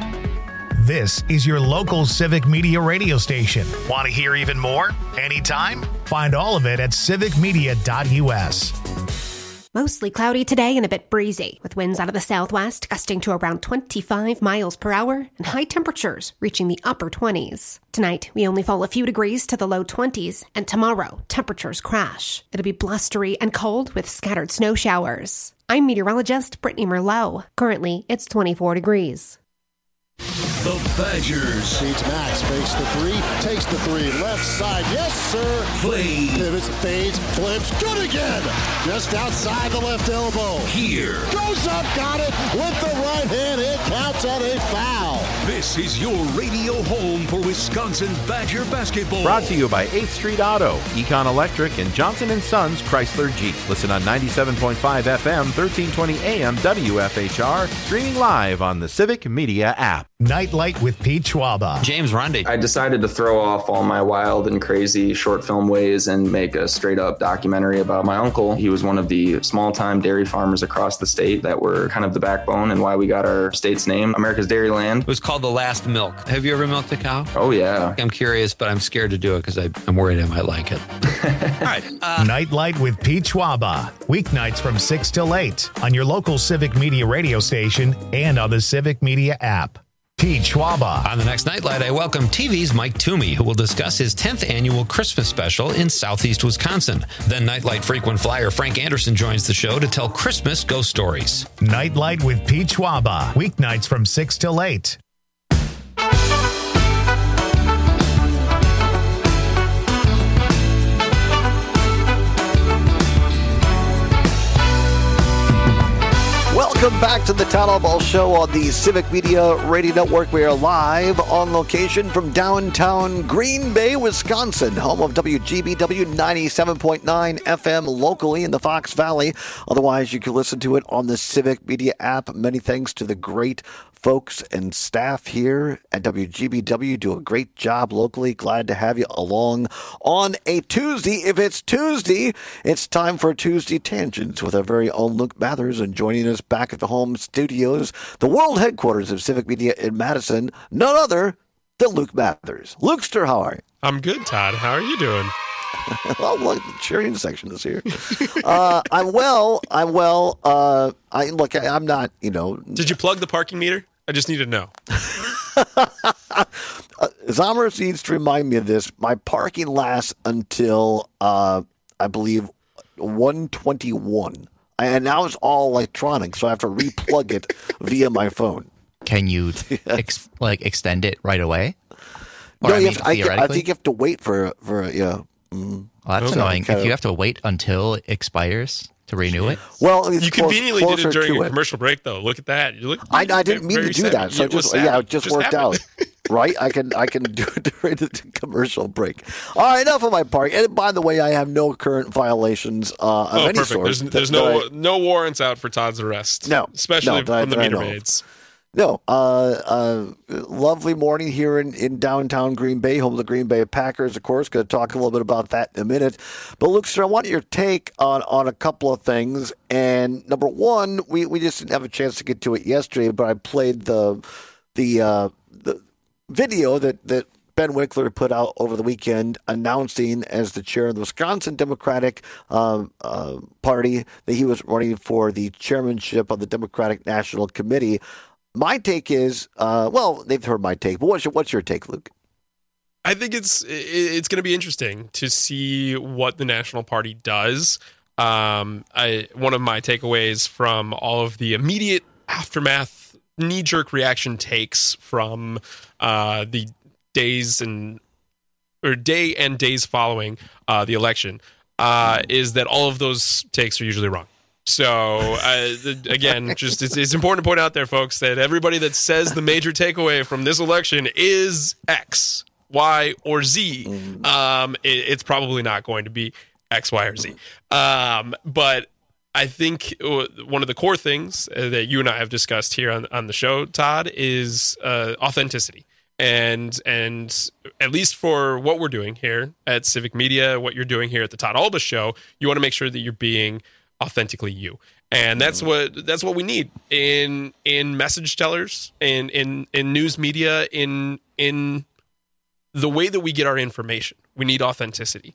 This is your local Civic Media radio station. Want to hear even more? Anytime? Find all of it at civic media dot u s. Mostly cloudy today and a bit breezy, with winds out of the southwest gusting to around twenty-five miles per hour and high temperatures reaching the upper twenties. Tonight, we only fall a few degrees to the low twenties, and tomorrow, temperatures crash. It'll be blustery and cold with scattered snow showers. I'm meteorologist Brittany Merlot. Currently, it's twenty-four degrees. The Badgers. Beats Max, fakes the three, takes the three, left side, yes sir. Play. Pivots, fades, flips, good again. Just outside the left elbow. Here. Goes up, got it with the right hand. It counts on a foul. This is your radio home for Wisconsin Badger basketball. Brought to you by eighth Street Auto, Econ Electric, and Johnson and Sons Chrysler Jeep. Listen on ninety-seven point five F M, thirteen twenty A M W F H R, streaming live on the Civic Media app. Nightlight with Pete Schwaba. James Ronde. I decided to throw off all my wild and crazy short film ways and make a straight up documentary about my uncle. He was one of the small time dairy farmers across the state that were kind of the backbone and why we got our state's name, America's Dairyland. It was called The Last Milk. Have you ever milked a cow? Oh, yeah. I'm curious, but I'm scared to do it because I'm worried I might like it. All right. Uh, Nightlight with Pete Schwaba. Weeknights from six till eight on your local Civic Media radio station and on the Civic Media app. Pete Schwaba. On the next Nightlight, I welcome T V's Mike Toomey, who will discuss his tenth annual Christmas special in Southeast Wisconsin. Then Nightlight frequent flyer Frank Anderson joins the show to tell Christmas ghost stories. Nightlight with Pete Schwaba. Weeknights from six till eight. Welcome Welcome back to the Town Ball Show on the Civic Media Radio Network. We are live on location from downtown Green Bay, Wisconsin, home of W G B W ninety-seven point nine F M locally in the Fox Valley. Otherwise, you can listen to it on the Civic Media app. Many thanks to the great folks and staff here at W G B W. Do a great job locally. Glad to have you along on a Tuesday. If it's Tuesday, it's time for Tuesday Tangents with our very own Luke Mathers, and joining us back at the home studios, the world headquarters of Civic Media in Madison, none other than Luke Mathers. Lukester, how are you? I'm good, Todd. How are you doing? Well, look, the cheering section is here. uh, I'm well. I'm well. Uh, I look. I, I'm not. You know. Did you plug the parking meter? I just need to know. uh, Zomers needs to remind me of this. My parking lasts until uh, I believe one twenty-one, and now it's all electronic, so I have to replug it via my phone. Can you ex- like extend it right away? Or, no, I, mean, have to, I, I think you have to wait for for yeah. Mm. Well, that's okay. annoying. If you have to wait until it expires to renew it. Well, it's you conveniently close, did it during a it. commercial break, though. Look at that. You look. I, I didn't mean to do savvy. that. So it just savvy. yeah, it just, just worked happened. out. Right? I can I can do it during the commercial break. All right, enough of my park. And by the way, I have no current violations uh, of oh, any perfect. sort. There's, there's no I, no warrants out for Todd's arrest. No, especially no, from I, the meter maids. No, uh, uh, lovely morning here in, in downtown Green Bay, home of the Green Bay Packers, of course. Going to talk a little bit about that in a minute. But, Luke, sir, I want your take on, on a couple of things. And number one, we, we just didn't have a chance to get to it yesterday, but I played the the uh, the video that, that Ben Wickler put out over the weekend announcing as the chair of the Wisconsin Democratic uh, uh, Party that he was running for the chairmanship of the Democratic National Committee. My take is, uh, well, they've heard my take, but what's your, what's your take, Luke? I think it's it's going to be interesting to see what the National Party does. Um, I, one of my takeaways from all of the immediate aftermath, knee-jerk reaction takes from uh, the days and or day and days following uh, the election uh, is that all of those takes are usually wrong. So, uh, again, just it's, it's important to point out there, folks, that everybody that says the major takeaway from this election is X, Y, or Z, um, it, it's probably not going to be X, Y, or Z. Um, but I think one of the core things that you and I have discussed here on, on the show, Todd, is uh, authenticity. And and at least for what we're doing here at Civic Media, what you're doing here at the Todd Alba Show, you want to make sure that you're being authentically you, and that's what that's what we need in in message tellers, in in in news media, in in the way that we get our information. We need authenticity,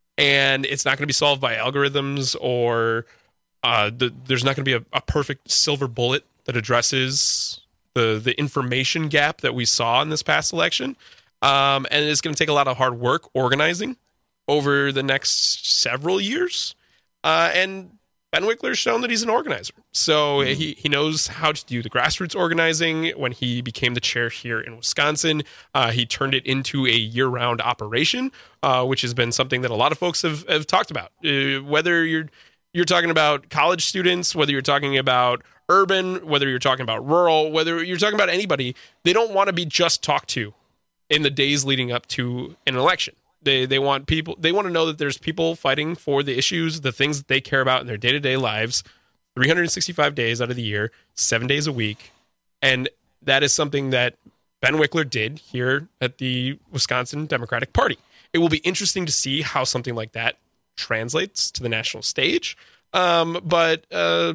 and it's not going to be solved by algorithms or uh, the, there's not going to be a, a perfect silver bullet that addresses the the information gap that we saw in this past election, um, and it's going to take a lot of hard work organizing over the next several years, uh, and Ben Wickler's shown that he's an organizer. So mm-hmm. he, he knows how to do the grassroots organizing. When he became the chair here in Wisconsin, uh, he turned it into a year-round operation, uh, which has been something that a lot of folks have, have talked about. Uh, whether you're you're talking about college students, whether you're talking about urban, whether you're talking about rural, whether you're talking about anybody, they don't want to be just talked to in the days leading up to an election. They they want people. They want to know that there's people fighting for the issues, the things that they care about in their day to day lives, three hundred sixty-five days out of the year, seven days a week, and that is something that Ben Wickler did here at the Wisconsin Democratic Party. It will be interesting to see how something like that translates to the national stage. Um, but uh,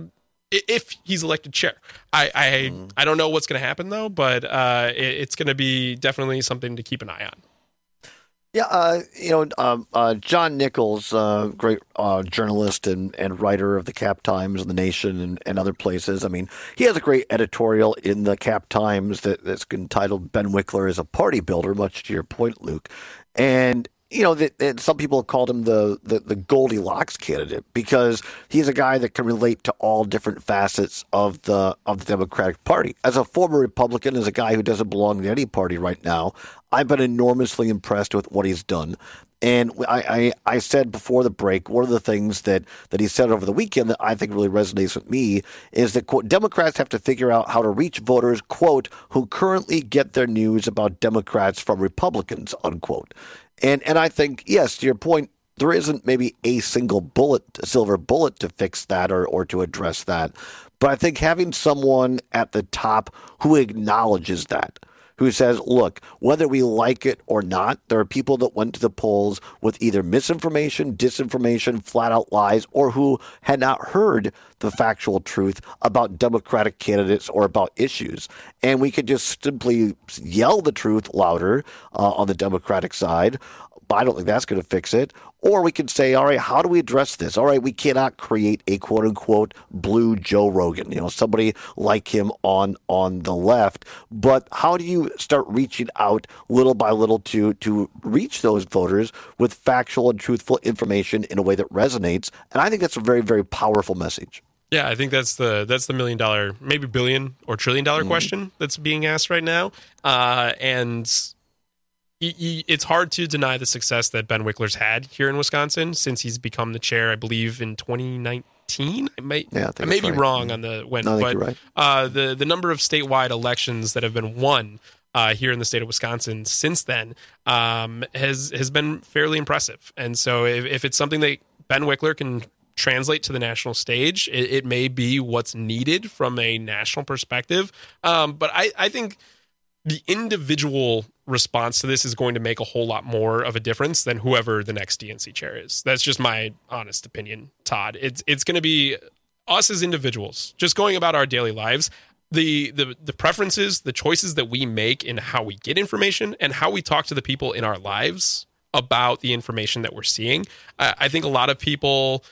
if he's elected chair, I I, mm. I don't know what's going to happen though. But uh, it, it's going to be definitely something to keep an eye on. Yeah, uh, you know, um, uh, John Nichols, uh, great uh, journalist and, and writer of the Cap Times and the Nation and, and other places. I mean, he has a great editorial in the Cap Times that, that's entitled Ben Wickler is a Party Builder, much to your point, Luke. And, you know, that, that some people have called him the, the, the Goldilocks candidate because he's a guy that can relate to all different facets of the of the Democratic Party. As a former Republican, as a guy who doesn't belong to any party right now, I've been enormously impressed with what he's done. And I, I, I said before the break, one of the things that, that he said over the weekend that I think really resonates with me is that, quote, Democrats have to figure out how to reach voters, quote, who currently get their news about Democrats from Republicans, unquote. And and I think, yes, to your point, there isn't maybe a single bullet, silver bullet to fix that or, or to address that. But I think having someone at the top who acknowledges that, who says, look, whether we like it or not, there are people that went to the polls with either misinformation, disinformation, flat-out lies, or who had not heard the factual truth about Democratic candidates or about issues. And we could just simply yell the truth louder uh, on the Democratic side. I don't think that's going to fix it. Or we could say, all right, how do we address this? All right, we cannot create a quote-unquote blue Joe Rogan, you know, somebody like him on on the left. But how do you start reaching out little by little to to reach those voters with factual and truthful information in a way that resonates? And I think that's a very, very powerful message. Yeah, I think that's the that's the million dollar, maybe billion or trillion dollar mm. question that's being asked right now. Uh, and it's hard to deny the success that Ben Wickler's had here in Wisconsin since he's become the chair, I believe, in twenty nineteen. I might, yeah, I, I may be right. wrong on the when, no, but right. uh, the the number of statewide elections that have been won uh, here in the state of Wisconsin since then um, has has been fairly impressive. And so, if, if it's something that Ben Wickler can translate to the national stage, it, it may be what's needed from a national perspective. Um, but I, I think the individual response to this is going to make a whole lot more of a difference than whoever the next D N C chair is. That's just my honest opinion, Todd. It's it's going to be us as individuals, just going about our daily lives. The, the the preferences, the choices that we make in how we get information and how we talk to the people in our lives about the information that we're seeing. I, I think a lot of people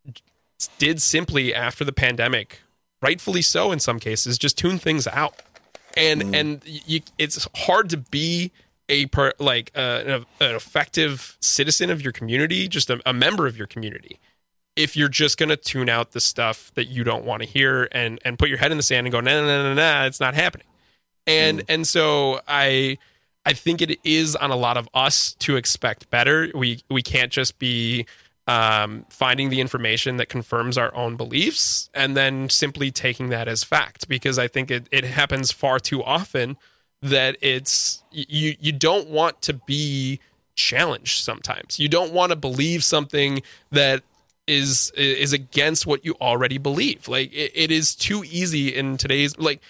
did simply after the pandemic, rightfully so in some cases, just tune things out. And mm. and you, it's hard to be a per, like uh, an effective citizen of your community, just a, a member of your community, if you're just going to tune out the stuff that you don't want to hear and and put your head in the sand and go, no, no, no, no, no, it's not happening. And mm. and so I I think it is on a lot of us to expect better. We we can't just be Um, finding the information that confirms our own beliefs and then simply taking that as fact, because I think it, it happens far too often that it's you you don't want to be challenged sometimes. You don't want to believe something that is is against what you already believe. Like it, it is too easy in today's, like,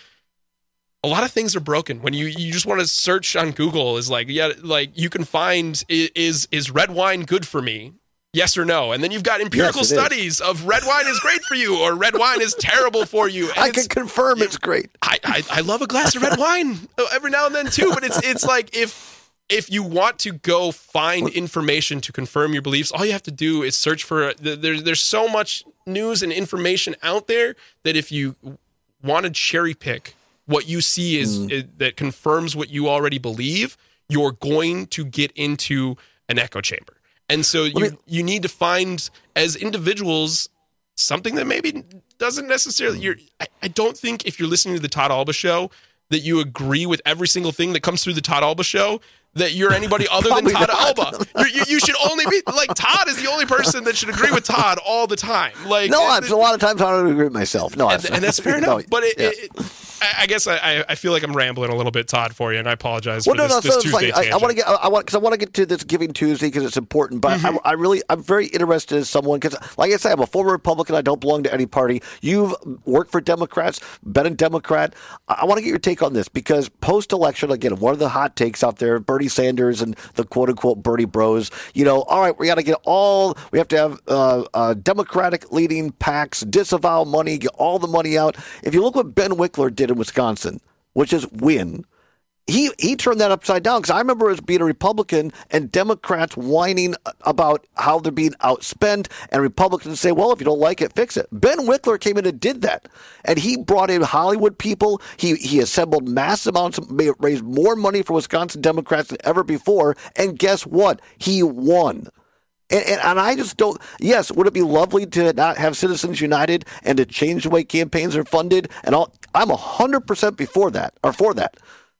a lot of things are broken when you, you just want to search on Google is like, yeah, like you can find is is red wine good for me? Yes or no? And then you've got empirical yes, studies is. of red wine is great for you or red wine is terrible for you. And I can confirm it's great. I, I I love a glass of red wine every now and then too, but it's it's like if if you want to go find information to confirm your beliefs, all you have to do is search for there's there's so much news and information out there that if you want to cherry pick what you see is, mm. is that confirms what you already believe, you're going to get into an echo chamber. And so you, you need to find, as individuals, something that maybe doesn't necessarily... You're, I, I don't think if you're listening to the Todd Alba Show that you agree with every single thing that comes through the Todd Alba Show, that you're anybody other than Todd not. Alba. You're, you you should only be... Like, Todd is the only person that should agree with Todd all the time. Like, No, I'm, a lot of times I don't agree with myself. No, and, and that's fair enough. No, but it... Yeah. it, it I guess I, I feel like I'm rambling a little bit, Todd, for you, and I apologize well, for no, this, no, this so Tuesday like, I, I want to get, I want because I want to get to this Giving Tuesday because it's important. But mm-hmm. I, I really, I'm very interested as someone because, like I said, I'm a former Republican. I don't belong to any party. You've worked for Democrats, been a Democrat. I, I want to get your take on this because post-election, again, one of the hot takes out there, Bernie Sanders and the quote-unquote Bernie Bros. You know, all right, we got to get all, we have to have uh, uh, Democratic leading PACs disavow money, get all the money out. If you look what Ben Wickler did in Wisconsin, which is win. He he turned that upside down because I remember as being a Republican and Democrats whining about how they're being outspent and Republicans say, well, if you don't like it, fix it. Ben Wickler came in and did that. And he brought in Hollywood people. He he assembled massive amounts, of, raised more money for Wisconsin Democrats than ever before. And guess what? He won. And, and, and I just don't, yes, would it be lovely to not have Citizens United and to change the way campaigns are funded? And all, I'm one hundred percent before that, or for that.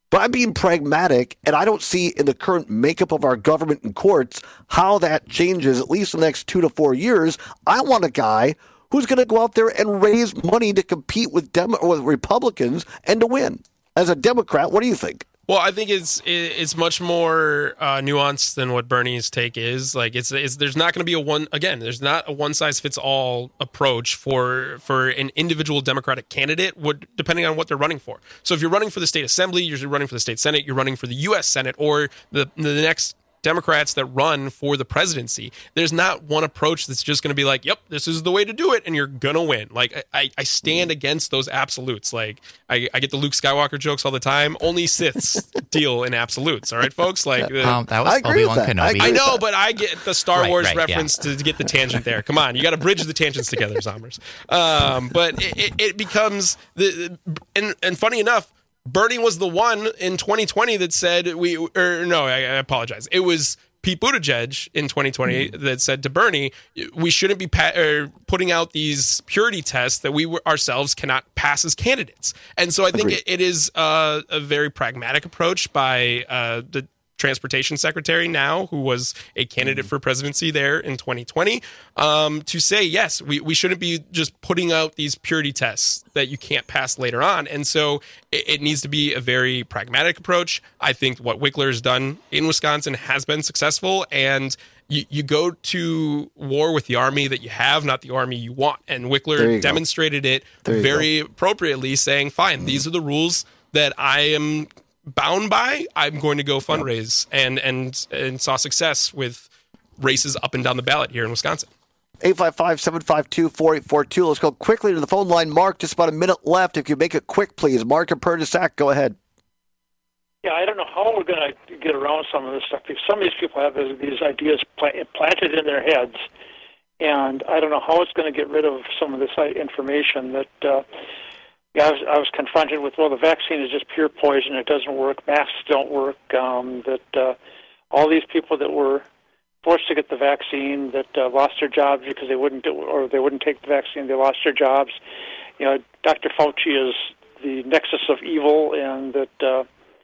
But I'm being pragmatic, and I don't see in the current makeup of our government and courts how that changes, at least in the next two to four years. I want a guy who's going to go out there and raise money to compete with Dem- or with Republicans and to win. As a Democrat, what do you think? Well, I think it's it's much more uh, nuanced than what Bernie's take is. Like, it's, it's there's not going to be a one again. There's not a one size fits all approach for for an individual Democratic candidate. Would depending on what they're running for. So if you're running for the state assembly, you're running for the state senate, you're running for the U S Senate, or the the next Democrats that run for the presidency, there's not one approach that's just going to be like, yep, this is the way to do it, and you're going to win. Like, I, I stand against those absolutes. Like, I, I get the Luke Skywalker jokes all the time. Only Siths deal in absolutes, all right, folks? Like, um, that was Obi-Wan Kenobi. I, I know, but I get the Star right, Wars right, reference yeah. to, to get the tangent there. Come on, you got to bridge the tangents together, Zombers. Um, but it, it, it becomes, the and, and funny enough, Bernie was the one in twenty twenty that said, we, or no, I, I apologize. It was Pete Buttigieg in twenty twenty mm-hmm. that said to Bernie, we shouldn't be pa- er, putting out these purity tests that we w- ourselves cannot pass as candidates. And so I think it, it is uh, a very pragmatic approach by uh, the transportation secretary now, who was a candidate for presidency there in twenty twenty, um, to say, yes, we, we shouldn't be just putting out these purity tests that you can't pass later on. And so it, it needs to be a very pragmatic approach. I think what Wickler has done in Wisconsin has been successful, and you, you go to war with the army that you have, not the army you want. And Wickler demonstrated go. it very go. appropriately, saying, fine, mm. these are the rules that I am bound by. I'm going to go fundraise, and and and saw success with races up and down the ballot here in Wisconsin. eight five five, seven five two, four eight four two. Let's go quickly to the phone line. Mark, just about a minute left. If you make it quick, please. Mark and Perdisac, go ahead. Yeah, I don't know how we're going to get around some of this stuff, because some of these people have these ideas planted in their heads, and I don't know how it's going to get rid of some of this information that uh, Yeah, I was, I was confronted with, well, the vaccine is just pure poison. It doesn't work. Masks don't work. Um, that uh, all these people that were forced to get the vaccine that uh, lost their jobs because they wouldn't do, or they wouldn't take the vaccine, they lost their jobs. You know, Doctor Fauci is the nexus of evil, and that uh,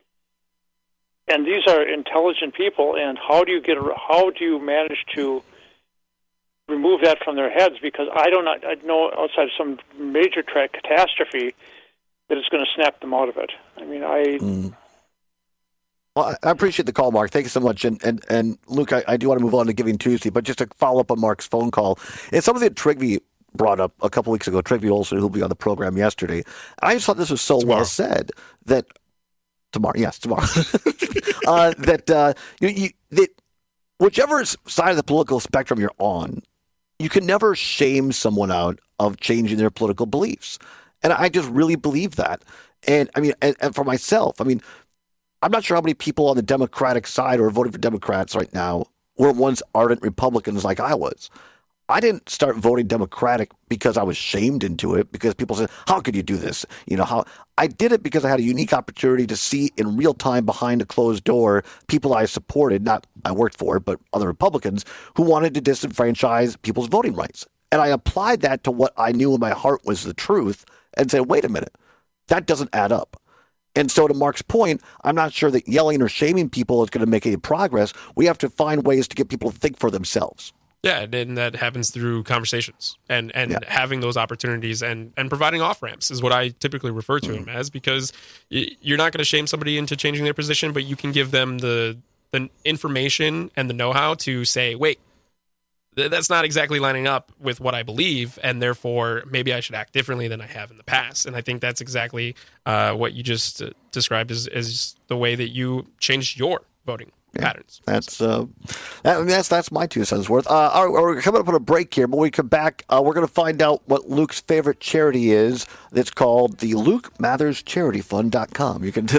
and these are intelligent people. And how do you get? How do you manage to remove that from their heads? Because I don't I know outside of some major tra- catastrophe that it's going to snap them out of it. I mean, I. Mm. Well, I appreciate the call, Mark. Thank you so much. And and, and Luke, I, I do want to move on to Giving Tuesday, but just to follow up on Mark's phone call, it's something that Trygve brought up a couple weeks ago. Trygve Olsen, who'll be on the program yesterday. I just thought this was so tomorrow. well said that tomorrow, yes, tomorrow, uh, that uh, you, you that whichever side of the political spectrum you're on, you can never shame someone out of changing their political beliefs. And I just really believe that. And I mean, and, and for myself, I mean, I'm not sure how many people on the Democratic side or voting for Democrats right now were once ardent Republicans like I was. I didn't start voting Democratic because I was shamed into it, because people said, how could you do this? You know, how I did it because I had a unique opportunity to see in real time behind a closed door people I supported, not I worked for, but other Republicans who wanted to disenfranchise people's voting rights. And I applied that to what I knew in my heart was the truth and said, wait a minute, that doesn't add up. And so to Mark's point, I'm not sure that yelling or shaming people is going to make any progress. We have to find ways to get people to think for themselves. Yeah, and that happens through conversations and, and yeah. having those opportunities and, and providing off-ramps is what I typically refer to mm-hmm. them as, because you're not going to shame somebody into changing their position, but you can give them the the information and the know-how to say, wait, th- that's not exactly lining up with what I believe, and therefore maybe I should act differently than I have in the past. And I think that's exactly uh, what you just uh, described as, as the way that you changed your voting Yeah, patterns. That's uh, that, I mean, that's that's my two cents worth. Uh, all right, we're coming up on a break here, but when we come back, uh, we're going to find out what Luke's favorite charity is. It's called the Luke Mathers Charity Fund dot com. You can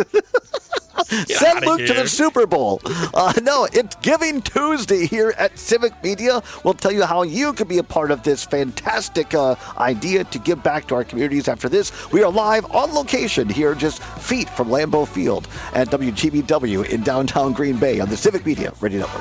send Luke here. to the Super Bowl. Uh, no, it's Giving Tuesday here at Civic Media. We'll tell you how you can be a part of this fantastic uh, idea to give back to our communities after this. We are live on location here, just feet from Lambeau Field at W G B W in downtown Green Bay on the Civic Media Radio Network.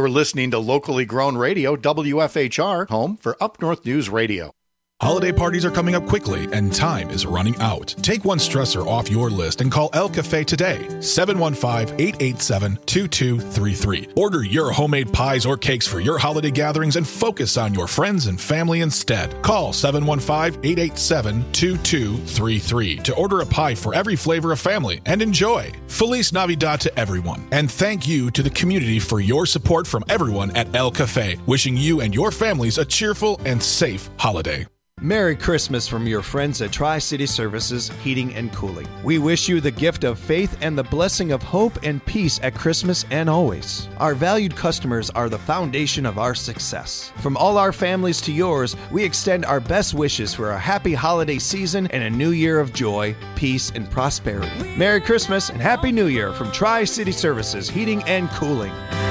You're listening to locally grown radio, W F H R, home for Up North News Radio. Holiday parties are coming up quickly, and time is running out. Take one stressor off your list and call El Cafe today, seven one five, eight eight seven, two two three three. Order your homemade pies or cakes for your holiday gatherings and focus on your friends and family instead. Call seven one five, eight eight seven, two two three three to order a pie for every flavor of family and enjoy. Feliz Navidad to everyone, and thank you to the community for your support from everyone at El Cafe, wishing you and your families a cheerful and safe holiday. Merry Christmas from your friends at Tri-City Services Heating and Cooling. We wish you the gift of faith and the blessing of hope and peace at Christmas and always. Our valued customers are the foundation of our success. From all our families to yours, we extend our best wishes for a happy holiday season and a new year of joy, peace, and prosperity. Merry Christmas and Happy New Year from Tri-City Services Heating and Cooling.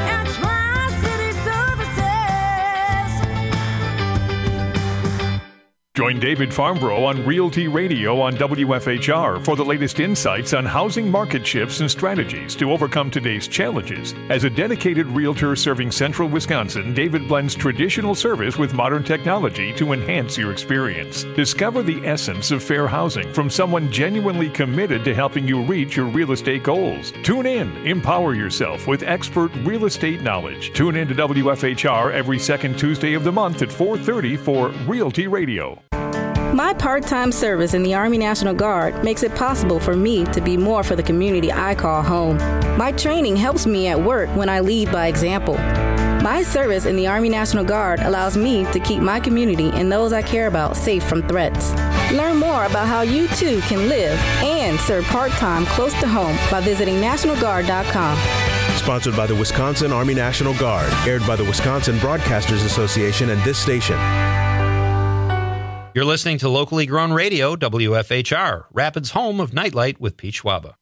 Join David Farnborough on Realty Radio on W F H R for the latest insights on housing market shifts and strategies to overcome today's challenges. As a dedicated realtor serving central Wisconsin, David blends traditional service with modern technology to enhance your experience. Discover the essence of fair housing from someone genuinely committed to helping you reach your real estate goals. Tune in, empower yourself with expert real estate knowledge. Tune in to W F H R every second Tuesday of the month at four thirty for Realty Radio. My part-time service in the Army National Guard makes it possible for me to be more for the community I call home. My training helps me at work when I lead by example. My service in the Army National Guard allows me to keep my community and those I care about safe from threats. Learn more about how you too can live and serve part-time close to home by visiting national guard dot com. Sponsored by the Wisconsin Army National Guard, aired by the Wisconsin Broadcasters Association and this station. You're listening to locally grown radio, W F H R, Rapids' home of Nightlight with Pete Schwaba.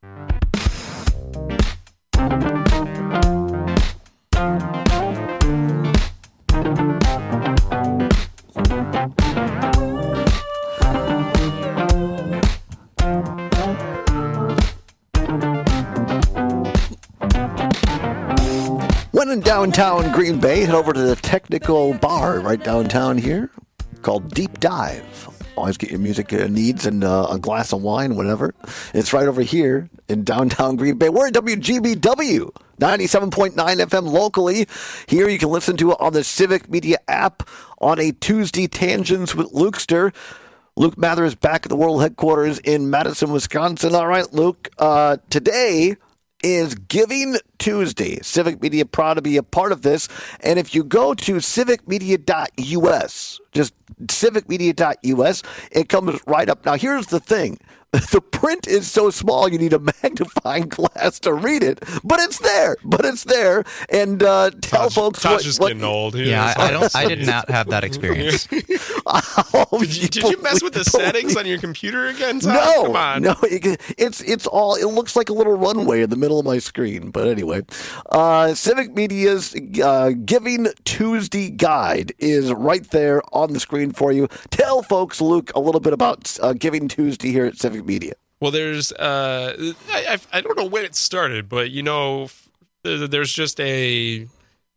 When in downtown Green Bay, head over to the Technical Bar right downtown here, called Deep Dive. Always get your music needs and uh, a glass of wine, whatever. It's right over here in downtown Green Bay. We're at W G B W, ninety-seven point nine F M locally. Here you can listen to it on the Civic Media app on a Tuesday Tangents with Lukester. Luke Mather is back at the World Headquarters in Madison, Wisconsin. All right, Luke, uh, today is Giving Tuesday. Civic Media proud to be a part of this. And if you go to civic media dot U S, just civic media dot U S, it comes right up. Now, here's the thing. The print is so small you need a magnifying glass to read it, but it's there. But it's there, and uh, tell Tosh, folks Tosh what. is what getting old. He yeah, is. I, I don't. I did not have that experience. oh, did, you, did you mess with the settings on your computer again, Tosh? No, Come on. no. It, it's it's all. It looks like a little runway in the middle of my screen. But anyway, uh, Civic Media's uh, Giving Tuesday guide is right there on the screen for you. Tell folks, Luke, a little bit about uh, Giving Tuesday here at Civic Media. Well, there's, uh, I, I, I don't know when it started, but, you know, there's just a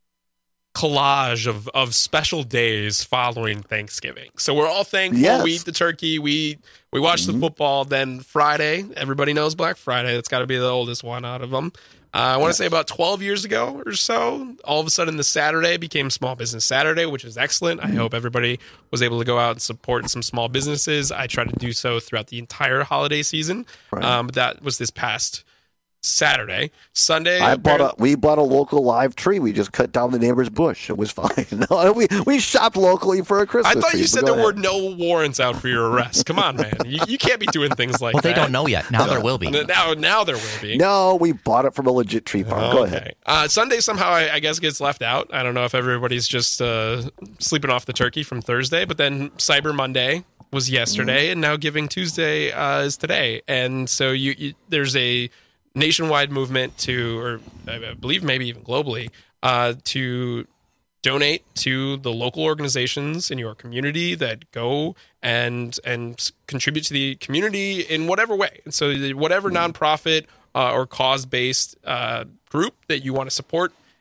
collage of, of special days following Thanksgiving. So we're all thankful. Yes. We eat the turkey. We we watch mm-hmm. the football. Then Friday, everybody knows Black Friday. That's got to be the oldest one out of them. Uh, I want to yes. say about twelve years ago or so, all of a sudden the Saturday became Small Business Saturday, which is excellent. I hope everybody was able to go out and support some small businesses. I try to do so throughout the entire holiday season. Right. Um, but that was this past Saturday. Sunday, I bought a, we bought a local live tree. We just cut down the neighbor's bush. It was fine. No, we we shopped locally for a Christmas I thought tree, you said there ahead. were no warrants out for your arrest. Come on, man. You, you can't be doing things like well, that. Well, they don't know yet. Now no. there will be. Now, now there will be. No, we bought it from a legit tree farm. Okay. Go ahead. Uh, Sunday somehow, I, I guess, gets left out. I don't know if everybody's just uh, sleeping off the turkey from Thursday, but then Cyber Monday was yesterday, mm-hmm. and now Giving Tuesday uh, is today. And so you, you there's a nationwide movement to, or I believe maybe even globally, uh, to donate to the local organizations in your community that go and and contribute to the community in whatever way. And so whatever nonprofit uh, or cause-based uh, group that you want to support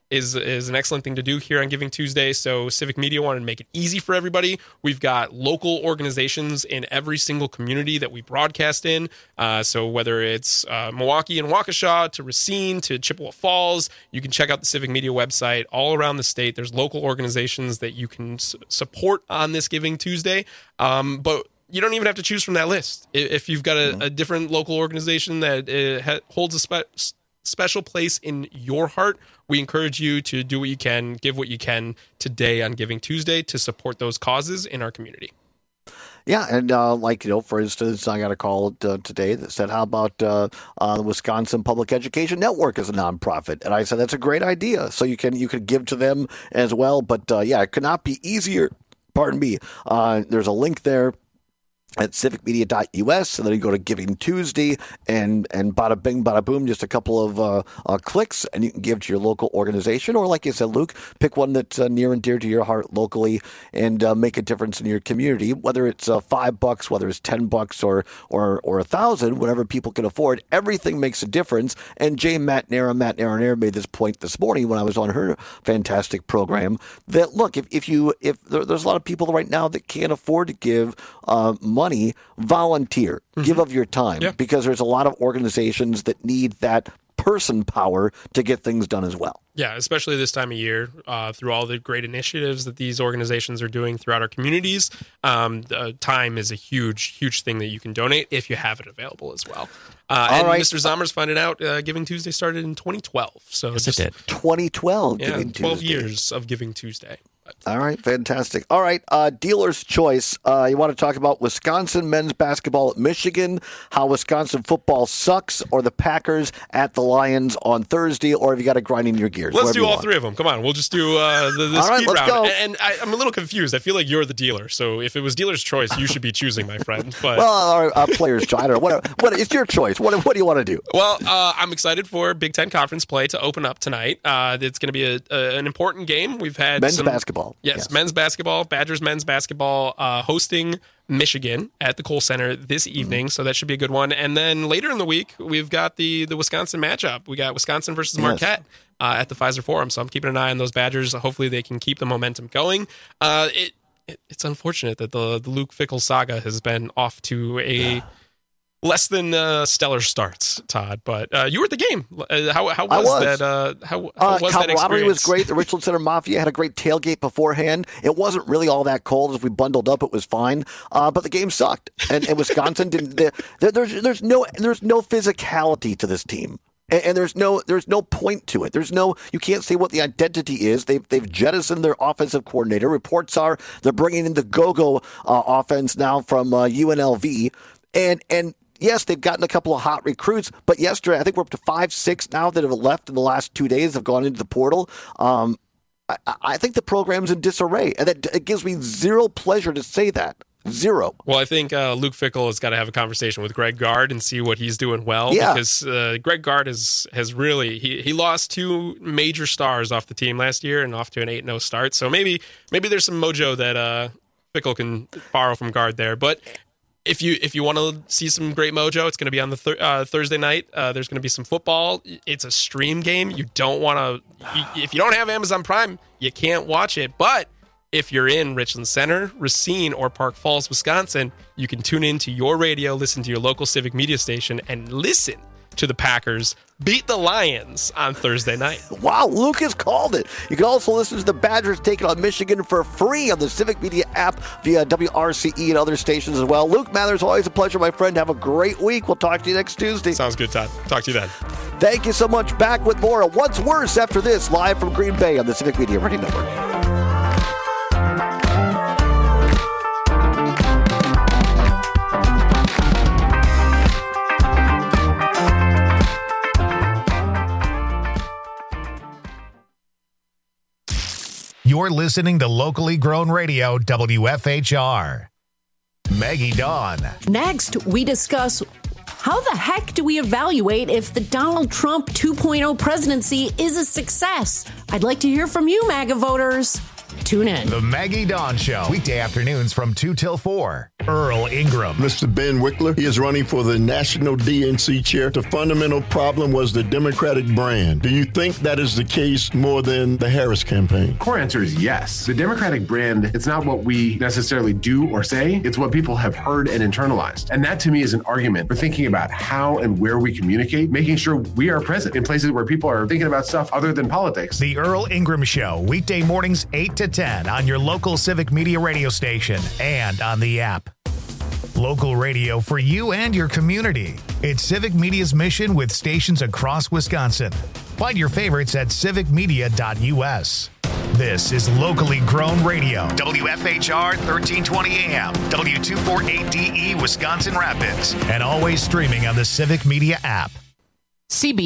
is is an excellent thing to do here on Giving Tuesday. So Civic Media wanted to make it easy for everybody. We've got local organizations in every single community that we broadcast in. Uh, so whether it's uh, Milwaukee and Waukesha to Racine to Chippewa Falls, you can check out the Civic Media website. All around the state, there's local organizations that you can s- support on this Giving Tuesday. Um, but you don't even have to choose from that list. If you've got a, mm-hmm. a different local organization that uh, ha- holds a spe- special place in your heart, we encourage you to do what you can, give what you can today on Giving Tuesday to support those causes in our community. Yeah, and uh, like, you know, for instance, I got a call uh, today that said, how about uh, uh, the Wisconsin Public Education Network as a nonprofit? And I said, that's a great idea. So you can you could give to them as well. But, uh, yeah, it could not be easier. Pardon me. Uh, there's a link there at civic media dot u s, and then you go to Giving Tuesday, and and bada bing, bada boom, just a couple of uh, uh, clicks, and you can give to your local organization, or like you said, Luke, pick one that's uh, near and dear to your heart locally, and uh, make a difference in your community. Whether it's uh, five bucks, whether it's ten bucks, or or or a thousand, whatever people can afford, everything makes a difference. And Jay McNair, Matt Nairn made this point this morning when I was on her fantastic program. That look, if if you if there, there's a lot of people right now that can't afford to give uh, money. Money, volunteer, mm-hmm. give of your time, yeah. because there's a lot of organizations that need that person power to get things done as well. Yeah, especially this time of year, uh, through all the great initiatives that these organizations are doing throughout our communities. Um, uh, time is a huge, huge thing that you can donate if you have it available as well. Uh, and right. Mister Zommer's finding out uh, Giving Tuesday started in twenty twelve. So yes, just, it did. twenty twelve, yeah, Giving twelve Tuesday. years of Giving Tuesday. All right, fantastic. All right, uh, dealer's choice. Uh, you want to talk about Wisconsin men's basketball at Michigan, how Wisconsin football sucks, or the Packers at the Lions on Thursday, or have you got to grind in your gears? Let's do all want. three of them. Come on, we'll just do uh, the, the all speed right, let's round. Go. And, and I, I'm a little confused. I feel like you're the dealer. So if it was dealer's choice, you should be choosing, my friend. But well, our uh, player's choice. I don't know. What, what, it's your choice. What, what do you want to do? Well, uh, I'm excited for Big Ten Conference play to open up tonight. Uh, it's going to be a, a, an important game. We've had men's some, basketball. Yes, yes, men's basketball. Badgers men's basketball uh, hosting Michigan at the Kohl Center this evening, mm-hmm. so that should be a good one. And then later in the week, we've got the the Wisconsin matchup. We got Wisconsin versus Marquette yes. uh, at the Pfizer Forum. So I'm keeping an eye on those Badgers. Hopefully, they can keep the momentum going. Uh, it, it it's unfortunate that the the Luke Fickell saga has been off to a yeah. less than uh, stellar starts, Todd. But uh, you were at the game. Uh, how how was, was. that? Uh, how, how uh, was that experience? Camaraderie was great. The Richland Center Mafia had a great tailgate beforehand. It wasn't really all that cold. As we bundled up, it was fine. Uh, but the game sucked, and, and Wisconsin didn't. There, there's there's no there's no physicality to this team. And, and there's no there's no point to it. There's no you can't say what the identity is. They've they've jettisoned their offensive coordinator. Reports are they're bringing in the go-go uh, offense now from uh, U N L V, and and. Yes, they've gotten a couple of hot recruits, but yesterday, I think we're up to five, six now that have left in the last two days, have gone into the portal. Um, I, I think the program's in disarray, and it, it gives me zero pleasure to say that. Zero. Well, I think uh, Luke Fickell has got to have a conversation with Greg Gard and see what he's doing well. Yeah. Because uh, Greg Gard has, has really, he, he lost two major stars off the team last year and off to an eight and oh start. So maybe maybe there's some mojo that uh, Fickell can borrow from Gard there. But If you if you want to see some great mojo, it's going to be on the thir- uh, Thursday night. Uh, there's going to be some football. It's a stream game. You don't want to. If you don't have Amazon Prime, you can't watch it. But if you're in Richland Center, Racine, or Park Falls, Wisconsin, you can tune into your radio, listen to your local civic media station, and listen to the Packers beat the Lions on Thursday night. Wow, Lucas called it. You can also listen to the Badgers taking on Michigan for free on the Civic Media app via W R C E and other stations as well. Luke Mathers, always a pleasure, my friend. Have a great week. We'll talk to you next Tuesday. Sounds good, Todd. Talk to you then. Thank you so much. Back with more of What's Worse after this, live from Green Bay on the Civic Media Radio Network. You're listening to locally grown radio W F H R. Maggie Dawn. Next, we discuss how the heck do we evaluate if the Donald Trump two point oh presidency is a success? I'd like to hear from you, MAGA voters. Tune in. The Maggie Dawn Show, weekday afternoons from two till four. Earl Ingram. Mister Ben Wickler, he is running for the National D N C chair. The fundamental problem was the Democratic brand. Do you think that is the case more than the Harris campaign? Core answer is yes. The Democratic brand, it's not what we necessarily do or say, it's what people have heard and internalized. And that to me is an argument for thinking about how and where we communicate, making sure we are present in places where people are thinking about stuff other than politics. The Earl Ingram Show, weekday mornings eight to ten on your local Civic Media radio station and on the app. Local radio for you and your community. It's Civic Media's mission with stations across Wisconsin. Find your favorites at civic media dot u s. This is locally grown radio. W F H R thirteen twenty A M, W two forty-eight D E, Wisconsin Rapids, and always streaming on the Civic Media app. C B